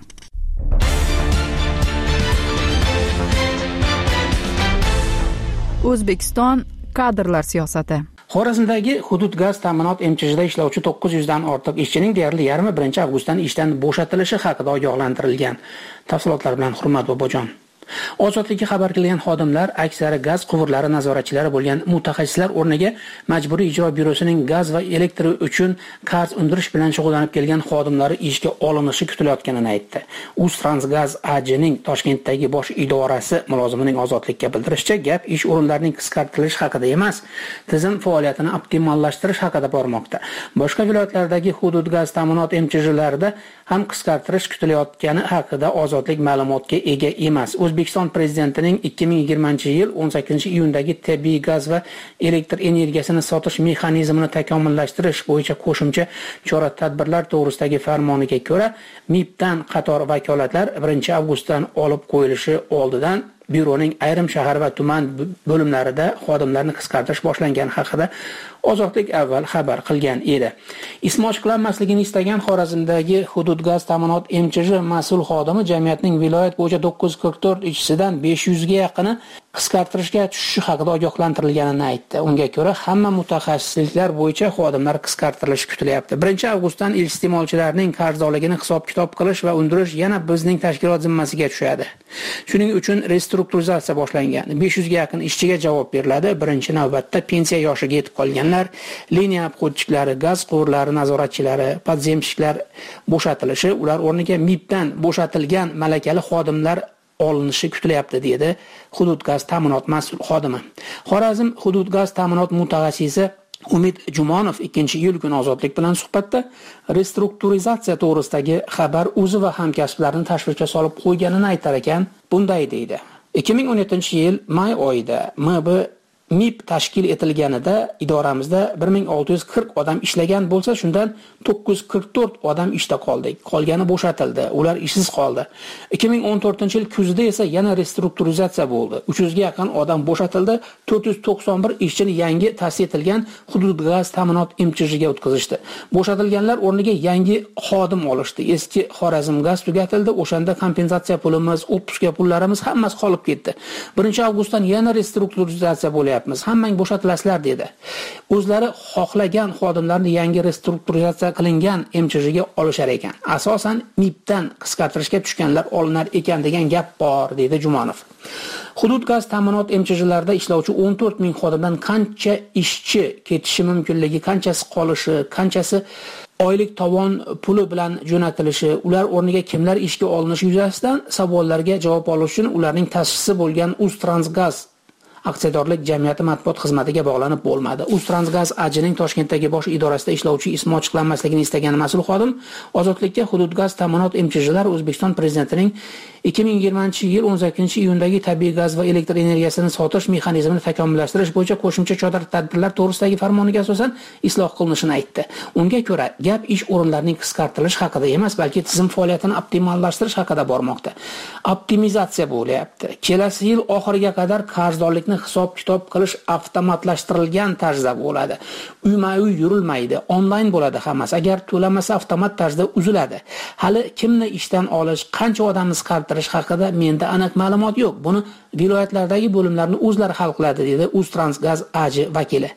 O'zbekiston kadrlar siyosati. Xorazmdagi hudud gaz ta'minot MCHda ishlovchi 900 dan ortiq ishchining deyarli 1 avgustdan ishdan bo'shatilishi haqida ogohlantirilgan. Tafsilotlar bilan Hurmat Bobojon. Ozodlikka xabar qilgan xodimlar aksari gaz quvurlari nazoratchilari bo'lgan mutaxassislar o'rniga Majburiy ijro byurosining gaz va elektr uchun qarz undirish bilan shug'ullanib kelgan xodimlari ishga olinishi kutilayotganini aytdi. Uztransgaz AJning Toshkentdagi bosh idorasi mulozimining Ozodlikka bildirishicha, gap ish o'rinlarining qisqartirilishi haqida emas, tizim faoliyatini optimallashtirish haqida bormoqda. Boshqa viloyatlardagi hudud gaz ta'minot MCHlarida ham qisqartirish kutilayotgani haqida Ozodlik ma'lumotga ega emas. O'zbekiston prezidentining 2020-yil 18-iyundagi tabiiy gaz va elektr energiyasini sotish mexanizmini takomillashtirish bo'yicha qo'shimcha chora-tadbirlar to'g'risidagi farmoniga ko'ra, MIBdan qator vakolatlar 1-avgustdan olib qo'yilishi oldidan byuroning ayrim shahar va tuman bo'limlarida xodimlarni qisqartirish boshlangani haqida Ozodlik avval xabar qilgan edi. Ismi ochiqlanmasligini istagan Xorazmdagi hudud gaz ta'minot MCH mas'ul xodimi jamiyatning viloyat bo'yicha 944 ishchisidan 500 ga yaqini qisqartirishga tushishi haqida ogohlantirilganini aytdi. Unga ko'ra, hamma mutaxassisliklar bo'yicha xodimlar qisqartirilishi kutilyapti. 1-avgustdan iste'molchilarning qarzdorligini hisob-kitob qilish va undirish yana bizning tashkilot zimmasiga tushadi. Shuning uchun restrukturizatsiya boshlangan. 500 ga yaqin ishchiga javob beriladi. Birinchi navbatda pensiya yoshiga yetib qolganlar, liniya obxodchiklari, gaz quvurlari nazoratchilari, podzemshiklar bo'shatilishi, ular o'rniga MIBdan bo'shatilgan malakali xodimlar olinishi kutilyapti, dedi hudud gaz ta'minot mas'ul xodimi. Xorazm hudud gaz ta'minot mutaxassisi Umid Jumonov 2-iyul kuni Ozodlik bilan suhbatda restrukturizatsiya to'g'risidagi xabar o'zi va hamkasblarini tashvishga solib qo'yganini aytar ekan, bunday deydi. 2017-yil may oyida MIB tashkil etilganida idoramizda 1640 odam ishlagan bo'lsa, shundan 944 odam ishda qoldi. Qolgani bo'shatildi. Ular ishsiz qoldi. 2014-yil kuzida esa yana restrukturizatsiya bo'ldi. 300 ga yaqin odam bo'shatildi. 491 ishchini yangi ta'sis etilgan hudud gaz ta'minot MCHga o'tkazishdi. Bo'shatilganlar o'rniga yangi xodim olishdi. Eski Xorazm gaz tugatildi. O'shanda kompensatsiya pulimiz, otpuska pullarimiz hammasi qolib ketdi. 1-avgustdan yana restrukturizatsiya bo'lyapti. Hammang bo'shatilasizlar dedi. O'zlari xohlagan xodimlarni yangi restrukturizatsiya qilingan MCHga olishar ekan. Asosan MIBdan qisqartirishga tushganlar olinar ekan degan gap bor, dedi Jumonov. Hudud gaz ta'minot MCHlarida ishlovchi 14 ming xodimdan qancha ishchi ketishi mumkinligi, qanchasi qolishi, qanchasi oylik tovon puli bilan jo'natilishi, ular o'rniga kimlar ishga olinishi yuzasidan savollarga javob olish uchun ularning ta'sischisi bo'lgan Uztransgaz aksiyadorlik jamiyati matbuot xizmatiga bog'lanib bo'lmadi. Uztransgaz AJning Toshkentdagi bosh idorasida ishlovchi ismi ochiqlanmasligini istagan mas'ul xodim Ozodlikka hudud gaz ta'minot MCHlar O'zbekiston prezidentining 2020-yil 18-iyundagi tabiiy gaz va elektr energiyasini sotish mexanizmini takomillashtirish bo'yicha qo'shimcha chora-tadbirlar to'g'risidagi farmoniga asosan isloh qilinishini aytdi. Unga ko'ra, gap ish o'rinlarining qisqartirilishi haqida emas, balki tizim faoliyatini optimallashtirish haqida bormoqda. Optimizatsiya bo'lyapti. Kelasi yil oxiriga qadar qarzdorlikni hisob-kitob qilish avtomatlashtirilgan tarzda bo'ladi. Uyma-uy yurilmaydi, onlayn bo'ladi hammasi. Agar to'lamasa avtomat tarzda uziladi. Hali kimni ishdan olish, qancha odamni qisqartirish haqida menda aniq ma'lumot yo'q. Buni viloyatlardagi bo'limlarni o'zlari hal qiladi, dedi Uztransgaz AJ vakili.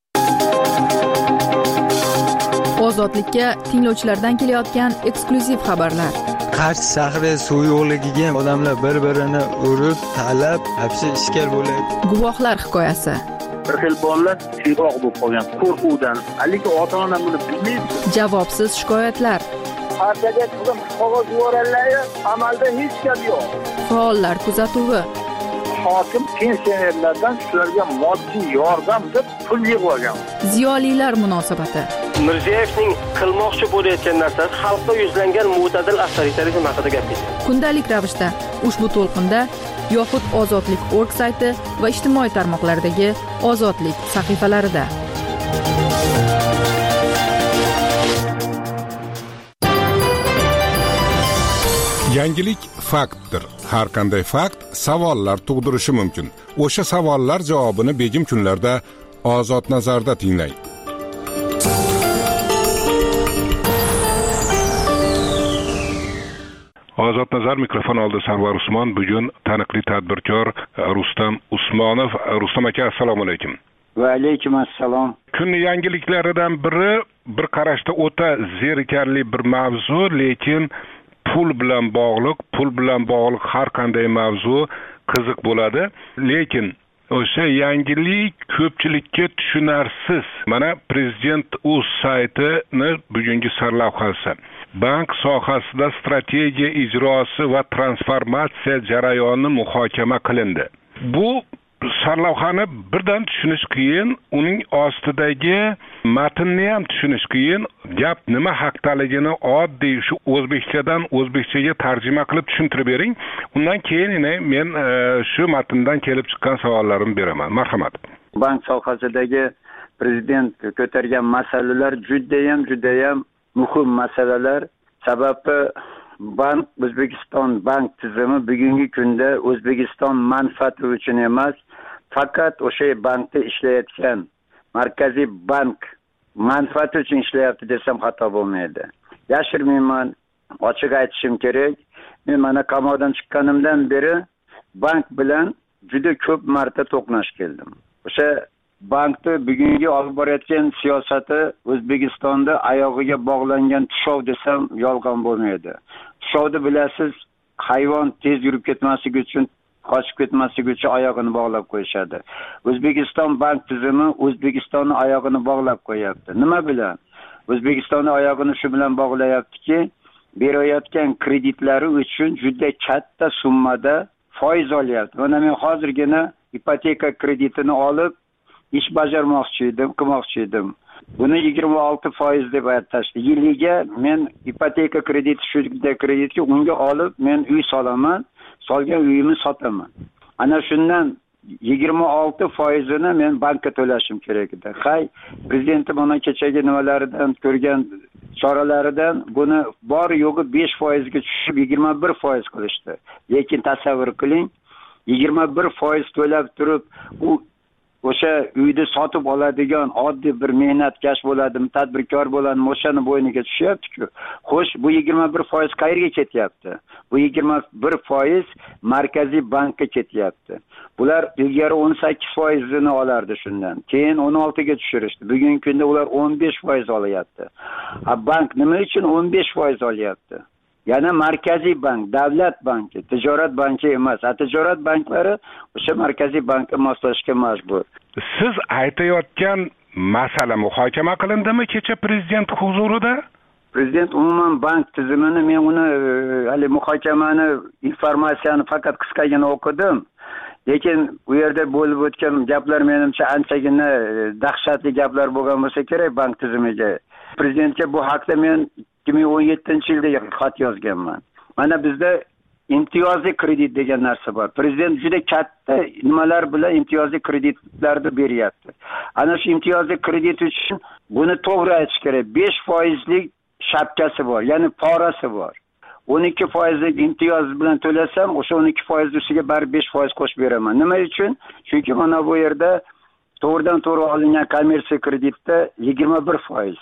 Ozodlikka tinglovchilardan kelayotgan eksklyuziv xabarlar. Qarshi shahri suv yo'qligiga odamlar bir-birini urib, talab, hapsi ishkal bo'ladi. Guvohlar hikoyasi. bir xil bolalar siyroq bo'lib qolgan qo'rquvdan. Lekin ota-ona buni bilmaydi. Javobsiz shikoyatlar. Partiyaga qizim qog'oz yuborganlar, amalda hech gap yo'q. Faollar kuzatuvi. Hokim pensionerlardan shularga moddiy yordam deb pul yig'ib olgan. Ziyolilar munosabati. Mirziyoyevning qilmoqchi bo'layotgan narsasi xalqqa yuzlangan mo'tadil avtoritarizm haqida gapirdi. Kundalik ravishda ushbu to'lqinda yoxud ozodlik.org sayti va ijtimoiy tarmoqlardagi ozodlik sahifalarida. Yangilik faktdir. Har qanday fakt savollar tug'dirishi mumkin. O'sha savollar javobini begim kunlarda Ozod nazarda tinglang. Ozod nazar mikrofon oldi Sarvar Usmon. Bugun taniqli tadbirkor Rustam Usmonov. Rustam aka, assalomu alaykum. Va alaykum assalom. Kun yangiliklaridan biri bir qarashda o'ta zerikarli bir mavzu, lekin pul bilan bog'liq har qanday mavzu qiziq bo'ladi, lekin o'sha yangilik ko'pchilikka tushunarsiz. Mana prezident o'z saytini bugungi sarlavhasi. Bank sohasida strategiya ijrosi va transformatsiya jarayoni muhokama qilindi. Bu sarlavhani birdan tushunish qiyin, uning ostidagi matnni ham tushunish qiyin. Gap nima haqdaligini oddiy shu o'zbekchadan o'zbekchaga tarjima qilib tushuntirib bering. Undan keyin men shu matndan kelib chiqqan savollarimni beraman. Marhamat. Bank sohasidagi prezident ko'targan masalalar judayam muhim masalalar. Sababi O'zbekiston bank tizimi bugungi kunda O'zbekiston manfaati uchun emas, faqat o'sha bankda ishlayotgan markaziy bank manfaati uchun ishlayapti desam xato bo'lmaydi. Yashirmayman, ochiq aytishim kerak. Men mana qamoqdan chiqqanimdan beri bank bilan juda ko'p marta to'qnash keldim. O'sha bankni bugungi olib borayotgan siyosati O'zbekistonda oyog'iga bog'langan tushov desam yolg'on bo'lmaydi. Tushovni bilasiz, hayvon tez yurib ketmasligi uchun, qochib ketmasligi uchun oyog'ini bog'lab qo'yishadi. O'zbekiston bank tizimi O'zbekistonning oyog'ini bog'lab qo'yapti. Nima bilan? O'zbekistonning oyog'ini shu bilan bog'layaptiki, berayotgan kreditlari uchun juda katta summada foiz olyapti. Mana men hozirgina ipoteka kreditini olib ish qilmoqchi edim. Buni 26% deb aytishdi. Yiliga men ipoteka krediti shunday kreditga unga olib men uy solaman, solgan uyimni sotaman. Ana shundan 26%ni men bankka to'lashim kerak edi. Prezidentim ona kechagi nimalaridan ko'rgan choralaridan buni bor yo'g'i 5% ga tushib 21% qilishdi. Lekin tasavvur qiling, 21% to'lab turib u o'sha uyni sotib oladigan oddiy bir mehnatkash bo'ladimi, tadbirkor bo'ladimi, o'shani bo'yniga tushyapti-ku. Xo'sh, bu 21% qayerga ketyapti? Bu 21% Markaziy bankka ketyapti. Bular ilgari 18% ni olardi shundan. Keyin 16 ga tushirishdi. Bugungi kunda ular 15% olyapti. Bank nima uchun 15% olyapti? Yana Markaziy bank, davlat banki, tijorat banki emas. Tijorat banklari o'sha Markaziy bankka moslashga majbur. Siz aytayotgan masala muhokama qilindimi kecha prezident huzurida? Prezident umuman bank tizimini men uni hali muhokamani informatsiyani faqat qisqagina o'qidim. Lekin u yerda bo'lib o'tgan gaplar menimcha anchagina dahshatli gaplar bo'lgan bo'lsa kerak bank tizimiga. Prezidentga bu haqda men 2017-yilda xat yozganman. Mana bizda imtiyozli kredit degan narsa bor. Prezident juda katta nimalar bilan imtiyozli kreditlarni beryapti. Ana shu imtiyozli kredit uchun buni to'g'ri aytish kerak. 5% shapkasi bor, ya'ni porasi bor. 12% imtiyoz bilan to'lasam, o'sha 12% ustiga bar 5% qo'shib beraman. Nima uchun? Chunki mana bu yerda to'g'ridan to'g'ri olingan kommersiya kreditda 21%.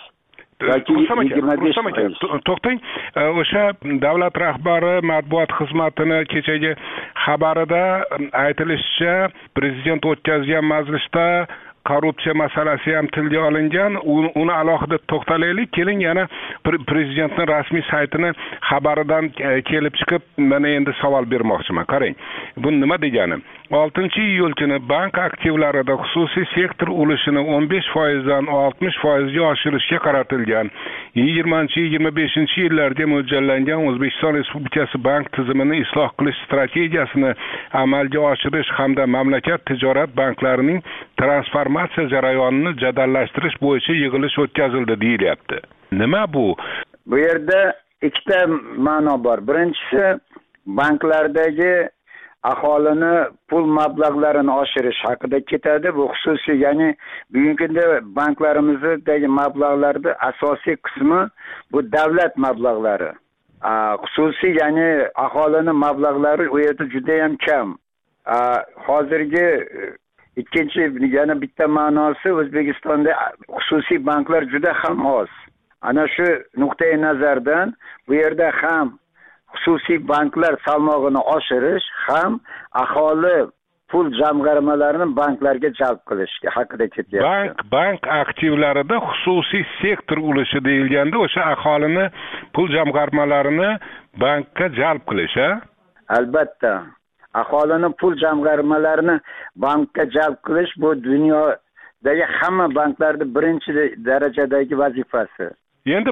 To'xtang, o'sha davlat rahbari matbuot xizmatini kechagi xabarida aytilishicha, prezident o'tkazgan majlisda korrupsiya masalasi ham tilga olingan. Uni alohida to'xtalaylik. Keling yana prezidentning rasmiy saytini xabaridan kelib chiqib, mana endi savol bermoqchiman. Qarang, bu nima degani? 6-iyul kuni bank aktivlarida xususiy sektor ulushini 15% dan 60% ga oshirishga qaratilgan 20-25-yillarga mo'ljallangan O'zbekiston Respublikasi bank tizimini isloh qilish strategiyasini amalga oshirish hamda mamlakat tijorat banklarining transformatsiya jarayonini jadallashtirish bo'yicha yig'ilish o'tkazildi deyilyapti. Nima bu? Bu yerda ikkita ma'no bor. Birinchisi, banklardagi aholini pul mablag'larini oshirish haqida ketadi. Bu xususiy, ya'ni bugungi kunda banklarimizdagi mablag'larda asosiy qismi bu davlat mablag'lari. Xususiy, ya'ni aholini mablag'lari u yerda juda ham kam. Hozirgi ikkinchi yana bitta ma'nosi, O'zbekistonda xususiy banklar juda ham oz. Ana shu nuqtai nazardan bu yerda ham xususiy banklar salmog'ini oshirish, ham aholi pul jamg'armalarini banklarga jalb qilish haqida ketyapti. Bank aktivlarida xususiy sektor ulushi deyilganda o'sha aholini pul jamg'armalarini bankka jalb qilish, Albatta. Aholini pul jamg'armalarini bankka jalb qilish bu dunyodagi hamma banklarda birinchi darajadagi vazifasi. Endi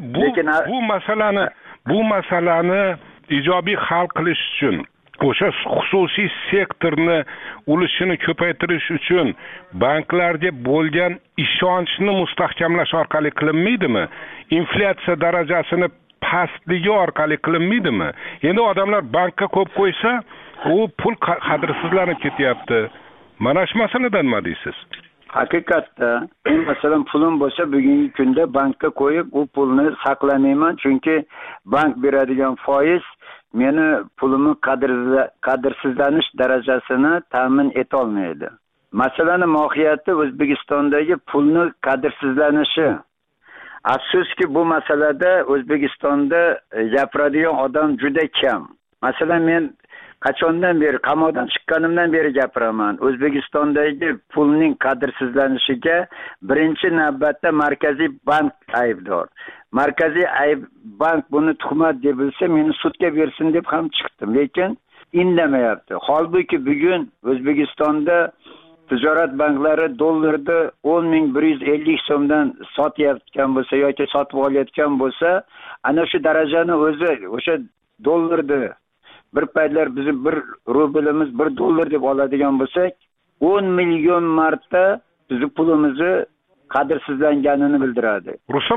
bu masalani ijobiy hal qilish uchun, o'sha xususiy sektorni ulushini ko'paytirish uchun banklarga bo'lgan ishonchni mustahkamlash orqali qilinmaydimi? Inflyatsiya darajasini pastligi orqali qilinmaydimi? Endi odamlar bankka ko'p qo'ysa, u pul qadrsizlanib ketyapti. Mana shu masaladan nima deysiz? Haqiqatda, masalan, pulim bo'lsa, bugungi kunda bankka qo'yib, u pulni saqlamayman, chunki bank beradigan foiz meni pulimni qadrsizlanish darajasini ta'min eta olmaydi. Masalaning mohiyati O'zbekistondagi pulni qadrsizlanishi. Afsuski, bu masalada O'zbekistonda gapiradigan odam juda kam. Masalan, men qachondan beri, qamoqdan chiqqanimdan beri gapiraman. O'zbekistondagi pulning qadrsizlanishiga birinchi navbatda Markaziy bank aybdor. Markaziy bank buni tuhmat deb bilsa, meni sudga bersin deb ham chiqdim, lekin indamayapti. Holbuki bugun O'zbekistonda tijorat banklari dollarni 10.150 so'mdan sotayotgan bo'lsa yoki sotib olayotgan bo'lsa, ana shu darajani o'zi o'sha dollarni bir paytlar bizim 1 rublimiz 1 dollar deb oladigan bo'lsak, 10 million marta bizni pulimizni qadrsizlanganini bildiradi.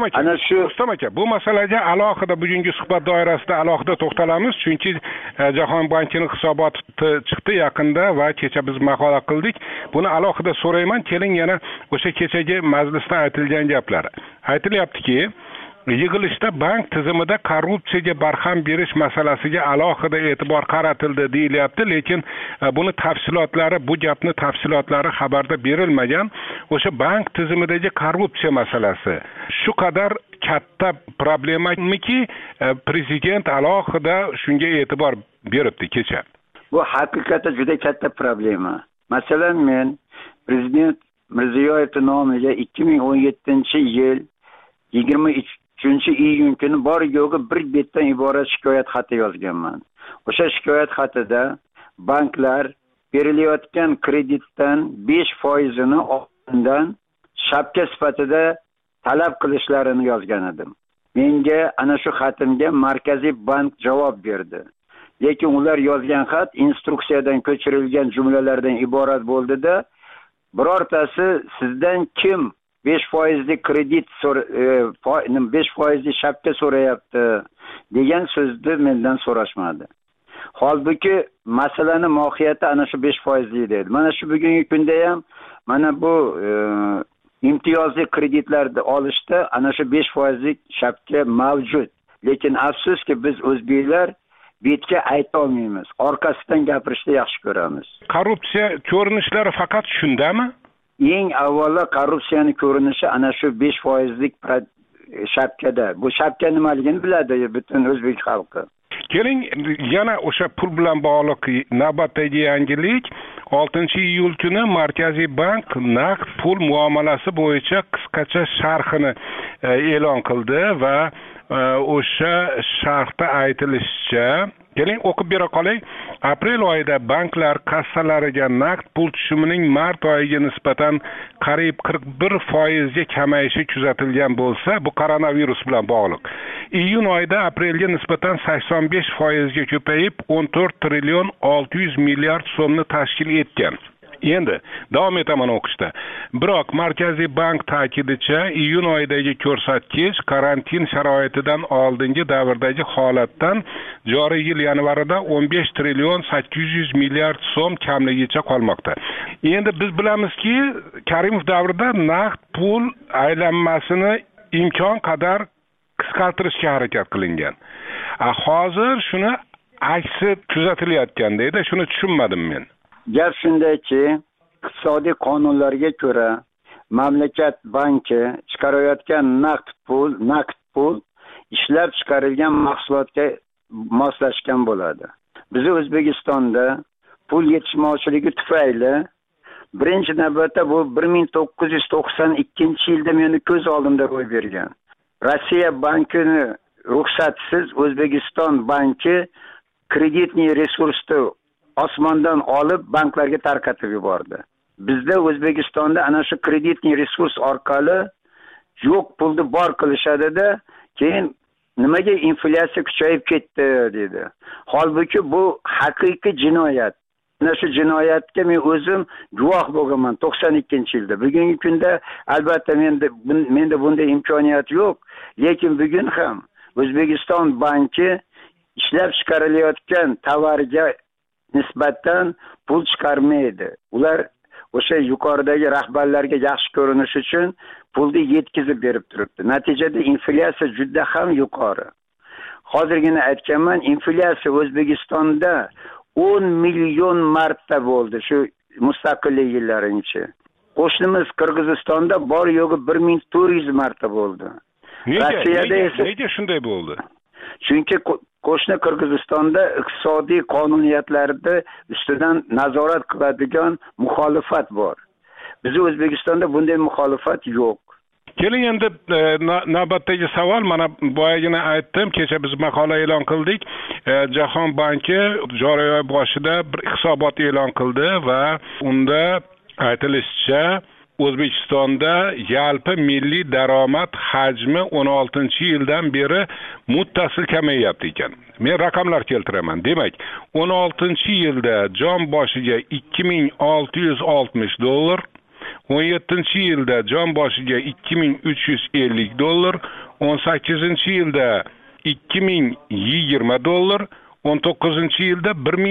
Rustam aka, bu masalaga alohida bugungi suhbat doirasida alohida to'xtalamiz, chunki Jahon bankining hisoboti chiqdi yaqinda va kecha biz maqola qildik. Buni alohida so'rayman. Keling yana o'sha kechagi majlisda aytilgan gaplar. Aytilyaptiki, yig'ilishda bank tizimida korrupsiyaga barham berish masalasiga alohida e'tibor qaratildi deyilyapti, lekin buni tafsilotlari, bu gapni tafsilotlari xabarda berilmagan. O'sha bank tizimidagi korrupsiya masalasi shu qadar katta problemamiki, prezident alohida shunga e'tibor beribdi kecha. Bu haqiqatda juda katta problema. Masalan, men prezident Mirziyoyevning nomiga 2017-yil 23-iyun kuni bor yo'g'i bir betdan iborat shikoyat xati yozganman. O'sha shikoyat xatida banklar berilayotgan kreditdan 5%ni oldindan shapka sifatida talab qilishlarini yozgan edim. Menga ana shu xatimga Markaziy bank javob berdi. Lekin ular yozgan xat instruksiyadan ko'chirilgan jumlalardan iborat bo'ldi-da, birortasi sizdan kim 5% kredit 5% shapka so'rayapti degan so'zni mendan so'rashmadi. Holbuki masalaning mohiyati ana shu 5% edi. Mana shu bugungi kunda ham mana bu imtiyozli kreditlarni olishda ana shu 5% shapka mavjud. Lekin afsuski biz o'zbeklar betga ayta olmaymiz. Orqasidan gapirishni yaxshi ko'ramiz. Korrupsiya ko'rinishlari faqat shundami? Eng avvalo korrupsiyaning ko'rinishi ana shu 5%lik shapkada. Bu shapka nimaligini biladi butun o'zbek xalqi. Keling, yana o'sha pul bilan bog'liq navbatdagi yangilik, 6-iyul kuni Markaziy bank naqd pul muomalasi bo'yicha qisqacha sharhini e'lon qildi va o'sha sharhda aytilishicha, keling o'qib bera qolay. Aprel oyida banklar kassalariga naqd pul tushumining mart oyiga nisbatan qariyb 41% ga kamayishi kuzatilgan bo'lsa, bu koronavirus bilan bog'liq. Iyun oyida aprelga nisbatan 85% ga ko'payib 14 trillion 600 milliard so'mni tashkil etgan. Endi davom etaman o'qishda. Biroq Markaziy bank ta'kidicha, iyun oyidagi ko'rsatkich karantin sharoitidan oldingi davrdagi holatdan joriy yil yanvarida 15 trillion 800 milliard so'm kamligicha qolmoqda. Endi biz bilamizki, Karimov davrida naqd pul aylanmasini imkon qadar qisqartirishga harakat qilingan. Hozir shuni aksi kuzatilayotgan deydi, shuni tushunmadim men. Gap shundayki, iqtisodiy qonunlarga ko'ra mamlakat banki chiqarayotgan naqd pul ishlab chiqarilgan mahsulotga moslashgan bo'ladi. Biz O'zbekistonda pul yetishmovchiligi tufayli birinchi navbatda bu 1992-yilda meni ko'z oldimda ro'y bergan. Rossiya bankini ruxsatsiz O'zbekiston banki kreditniy resursni osmondan olib banklarga tarqatib yubordi. Bizda O'zbekistonda ana shu kreditniy resurs orqali yo'q pulni bor qilishadi-da, keyin nimaga inflyatsiya kuchayib ketdi dedi. Holbuki bu haqiqiy jinoyat. Ana shu jinoyatga men o'zim guvoh bo'lganman 92-yilda. Bugungi kunda albatta menda bunday imkoniyat yo'q, lekin bugun ham O'zbekiston banki ishlab chiqarilayotgan tovarga nisbatan pul chiqarmaydi. Ular o'sha yuqoridagi rahbarlarga yaxshi ko'rinish uchun pulni yetkazib berib turibdi. Natijada inflyatsiya juda ham yuqori. Hozirgina aytganman, inflyatsiya O'zbekistonda 10 million marta bo'ldi shu mustaqillik yillarincha. Qo'shnimiz Qirg'izistonda bor yo'g'i 1400 marta bo'ldi. Nega shunday bo'ldi? Chunki qo'shni Qirg'izistonda iqtisodiy qonuniyatlarda ustidan nazorat qiladigan muxolifat bor. Bizda O'zbekistonda bunday muxolifat yo'q. Keling endi navbatdagi savol, mana boyagina aytdim, kecha biz maqola e'lon qildik. Jahon banki joriy oy boshida bir hisobot e'lon qildi va unda aytilishicha O'zbekistonda yalpi milliy daromad hajmi 16-yildan beri muttasil kamayyapti ekan. Men raqamlar keltiraman. Demak, 16-yilda jon boshiga $2660, 17-yilda jon boshiga $2350, 18-yilda $2020, 19-yilda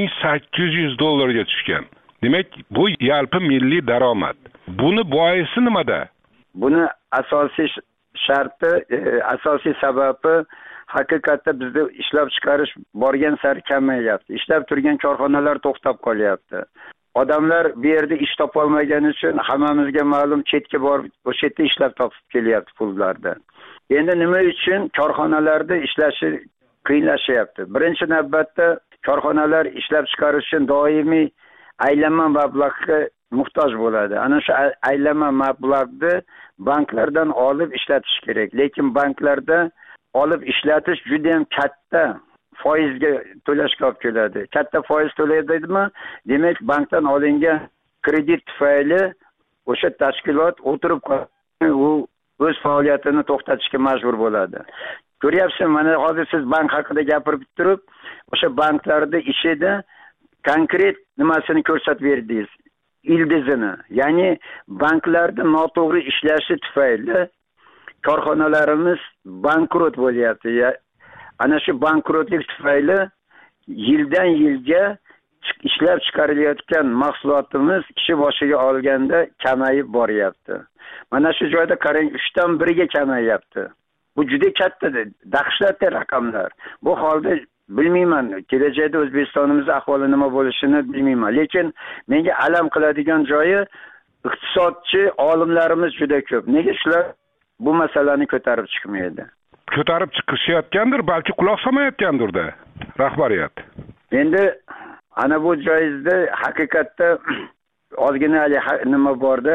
$1800 ga tushgan. Demak, bu yalpi milliy daromad. Buni boisi nimada? Buni asosiy sharti, asosiy sababi haqiqatda bizda ishlab chiqarish borgan sari kamayyapti. Ishlab turgan korxonalar to'xtab qolyapti. Odamlar bu yerda ish topa olmagani uchun hammamizga ma'lum chetga borib, o'sha yerda ishlab topib kelyapti pullardan. Endi nima uchun korxonalarda ishlashi qiyinlashyapti? Birinchi navbatda korxonalar ishlab chiqarish uchun doimiy aylanma mablag'ga muhtoj bo'ladi. Ana shu aylanma mablag'ni banklardan olib ishlatish kerak. Lekin banklarda olib ishlatish juda ham katta foizga to'lashga olib keladi. Katta foiz to'laydimi? Demak, bankdan olingan kredit tufayli o'sha tashkilot o'tirib u o'z faoliyatini to'xtatishga majbur bo'ladi. Ko'ryapsiz, mana hozir siz bank haqida gapirib turib, o'sha banklarda ishida konkret nimasini ko'rsatib berdingiz. Ildizini. Ya'ni banklarda noto'g'ri ishlashi tufayli korxonalarimiz bankrot bo'lyapti. Ana shu bankrotlik tufayli yildan yilga ishlab chiqarilayotgan mahsulotimiz kishi boshiga olganda kamayib boryapti. Mana shu joyda qarang, 3dan 1ga kamayyapti. Bu juda katta, dahshatli raqamlar. Bu holda bilmayman, kelajakda O'zbekistonimizning ahvoli nima bo'lishini bilmayman. Lekin menga alam qiladigan joyi iqtisodchi olimlarimiz juda ko'p. Nega shular bu masalani ko'tarib chiqmaydi? Ko'tarib chiqishayotgandir, balki quloq solmayotgandir-da rahbariyat. Endi ana bu joyda haqiqatda ozgina nima borda,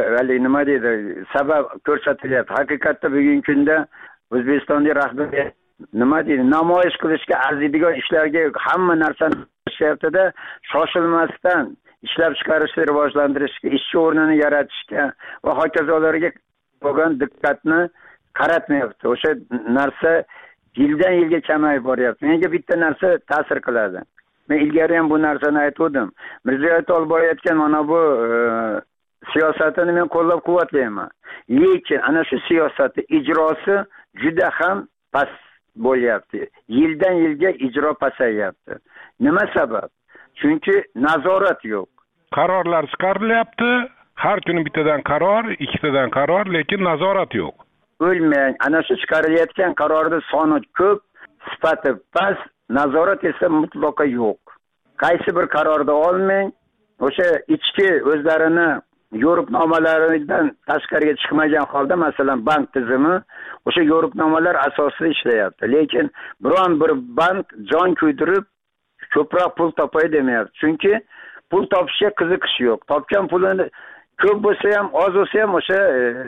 nima deydi, sabab ko'rsatilyapti. Haqiqatda bugungi kunda O'zbekistonning rahbariyat nima deydi, namoyish qilishga arziydigan ishlarga hamma narsani qilishyapti-da, shoshilmasdan ishlab chiqarishni rivojlantirishga, ishchi o'rnini yaratishga va hokazolarga bo'lgan diqqatni qaratmayapti. O'sha narsa yildan yilga kamayib boryapti. Menga bitta narsa ta'sir qiladi. Men ilgari ham bu narsani aytdim. Mirziyoyev olib borayotgan mana bu siyosatini men qo'llab-quvvatlayman. Lekin ana shu siyosatni ijrosi juda ham past bo'lyapti. Yildan yilga ijro pasayyapti. Nima sabab? Chunki nazorat yo'q. Qarorlar chiqarilyapti. Har kuni bittadan qaror, ikkitadan qaror, lekin nazorat yo'q. O'lmang. Ana shu chiqarilayotgan qarorning soni ko'p, sifati past, nazorat esa mutlaqo yo'q. Qaysi bir qarorda olmang, o'sha ichki o'zlarini yo'riqnomalaridan tashqariga chiqmagan holda, masalan, bank tizimi o'sha yo'riqnomalar asosida ishlayapti. Lekin biron bir bank jon kuydirib ko'proq pul topay demayapti. Chunki pul topishga qiziqish yo'q. Topgan pulini ko'p bo'lsa ham, oz bo'lsa ham o'sha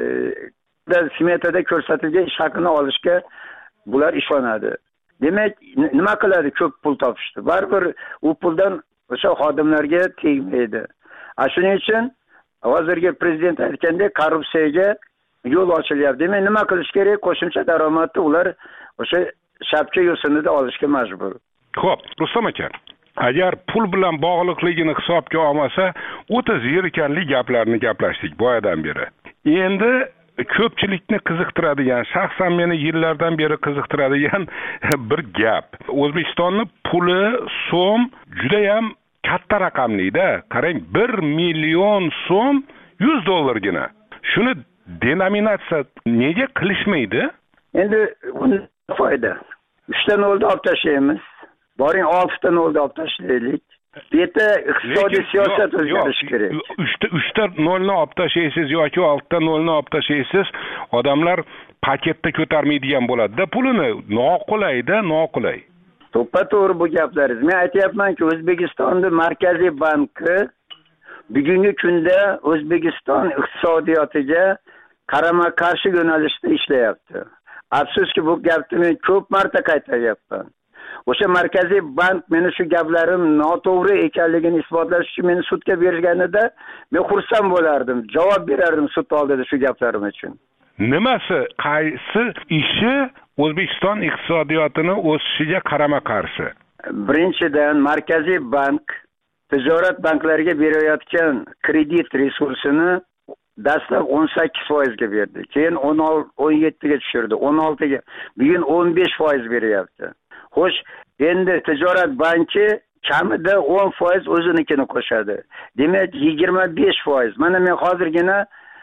smetada ko'rsatilgan ish haqini olishga bular ishonadi. Demak, nima qiladi ko'p pul topishdi? Baribir u puldan o'sha xodimlarga tegmaydi. Shuning uchun hozirgi prezident aytgandek korrupsiyaga yo'l ochilyapti. Demak, nima qilish kerak? Qo'shimcha daromadni ular o'sha shapka yo'sinida olishga majbur. Xo'p, Rustam aka, agar pul bilan bog'liqligini hisobga olmasa, o'ta zerikarli gaplarni gaplashdik boyadan beri. Endi ko'pchilikni qiziqtiradigan, shaxsan meni yillardan beri qiziqtiradigan bir gap. O'zbekistonning puli so'm juda ham katta raqamli-da. Qarang, 1 million so'm $100gina. Shuni denominatsiya nega qilishmaydi? Endi undan foyda. 3 ta nolda olib tashlaymiz. Boring 6 ta nolda olib tashlaylik. Bu yerda iqtisodiy siyosat o'zgarishi kerak. 3 ta nolni olib tashlaysiz yoki 6 ta nolni olib tashlaysiz, odamlar paketda ko'tarmaydigan bo'ladi-da pulini. Noqulay-da, noqulay. To'ppa-to'g'ri bu gaplaringiz. Men aytayapmanki, O'zbekistonning Markaziy banki bugungi kunda O'zbekiston iqtisodiyotiga qarama-qarshi yo'nalishda ishlayapti. Afsuski bu gapni men ko'p marta qaytaryapman. O'sha Markaziy bank meni shu gaplarim noto'g'ri ekanligini isbotlash uchun meni sudga berganida men xursand bo'lardim. Javob berardim sud oldida shu gaplarim uchun. Nimasi, qaysi ishi O'zbekiston iqtisodiyotini o'sishiga qarama-qarshi? Birinchidan, Markaziy bank tijorat banklariga berayotgan kredit resursini dastlab 18% ga berdi. Keyin 17 ga tushirdi, 16 ga. Bugun 15% beryapti. Xo'sh, endi tijorat banki kamida 10% o'zinikini qo'shadi. Demak, 25%. Mana men hozirgina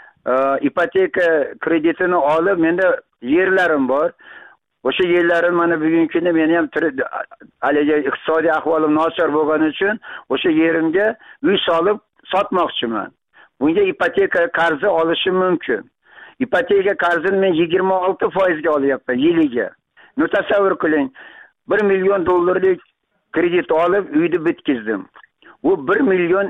ipoteka kreditini olib, menda yerlarim bor. O'sha yerlarim mana bugungi kunda men ham haligi iqtisodiy ahvolim nochor bo'lgani uchun o'sha yerimga uy solib sotmoqchiman. Bunga ipoteka qarzi olishim mumkin. Ipoteka qarzini men 26% ga olyapman yiliga. Tasavvur qiling. $1 million kredit olib uyni bitkizdim. U 1 million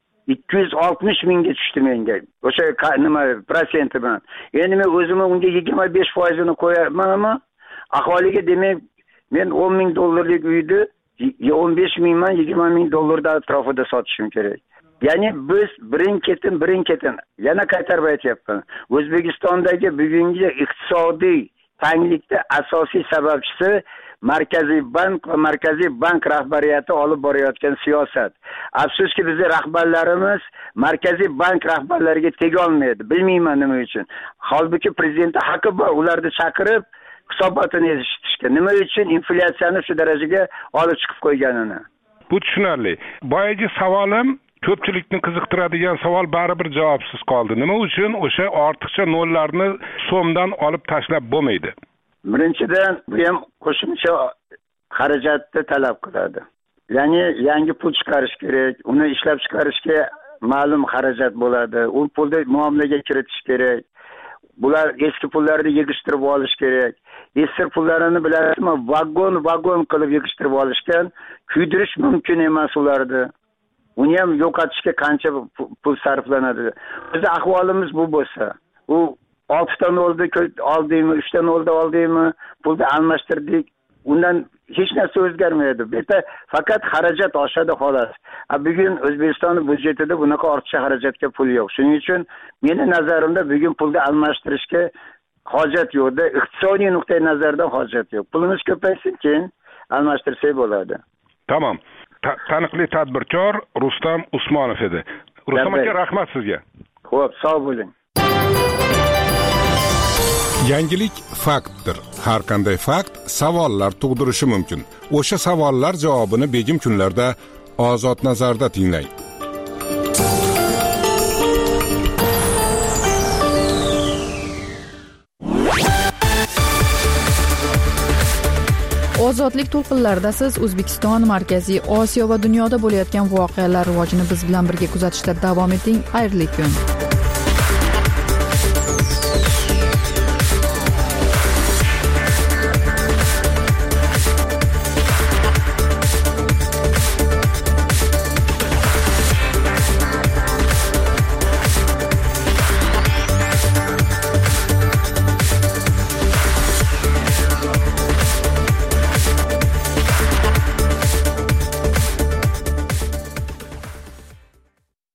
260 mingga tushdi menga. O'sha nima prosenti bilan. Endi men o'zimni unga 25% ni qo'yamanmi? Aholiga demak men $10 ming uyni 15 mingdan $20 ming atrofida sotishim kerak. Ya'ni biz birin-ketin yana qaytarib aytyapman. O'zbekistondagi bugungi iqtisodiy tanglikda asosiy sababchisi Markaziy bank va Markaziy bank rahbariyati olib borayotgan siyosat. Afsuski bizning rahbarlarimiz Markaziy bank rahbarlariga tega olmaydi. Bilmayman nima uchun. Holbuki prezident haqqi bor ularni chaqirib hisobotini eshitishga. Nima uchun inflyatsiyani shu darajaga olib chiqib qo'yganini. Bu tushunarli. Boyagi savolim ko'pchilikni qiziqtiradigan savol baribir javobsiz qoldi. Nima uchun o'sha ortiqcha nollarni so'mdan olib tashlab bo'lmaydi? Birinchidan, bu ham qo'shimcha xarajatni talab qiladi. Ya'ni yangi pul chiqarish kerak, uni ishlab chiqarishga ma'lum xarajat bo'ladi. U pulni muomalaga kiritish kerak. Bular eski pullarni yig'ishtirib olish kerak. Eski pullarini bilasizmi, vagon qilib yig'ishtirib olishgan, kuydirish mumkin emas ularni. Uni ham yo'qotishga qancha pul sarflanadi. Bizning ahvolimiz bu bo'lsa, u 6 ta nolda oldingmi, 3 ta nolda oldingmi, pulni almashtirdik, undan hech narsa o'zgarmaydi. Bu yerda faqat xarajat oshadi xolos. Bugun O'zbekiston byudjetida bunaqa ortiqcha xarajatga pul yo'q. Shuning uchun meni nazarimda bugun pulni almashtirishga hojat yo'qda, iqtisodiy nuqtai nazardan hojat yo'q. Pulimiz ko'paysin, keyin almashtirsak bo'ladi. Tamam. Taniqli tadbirkor Rustam Usmonov edi. Rustam aka, rahmat sizga. Xo'p, sog' bo'ling. Yangilik faktdir. Har qanday fakt savollar tug'dirishi mumkin. O'sha savollar javobini begim kunlarda Ozod nazarda tinglang. Ozodlik to'lqinlarida siz O'zbekiston, Markaziy Osiyo va dunyoda bo'layotgan voqealar rivojini biz bilan birga kuzatishda davom eting. Xayrli kun.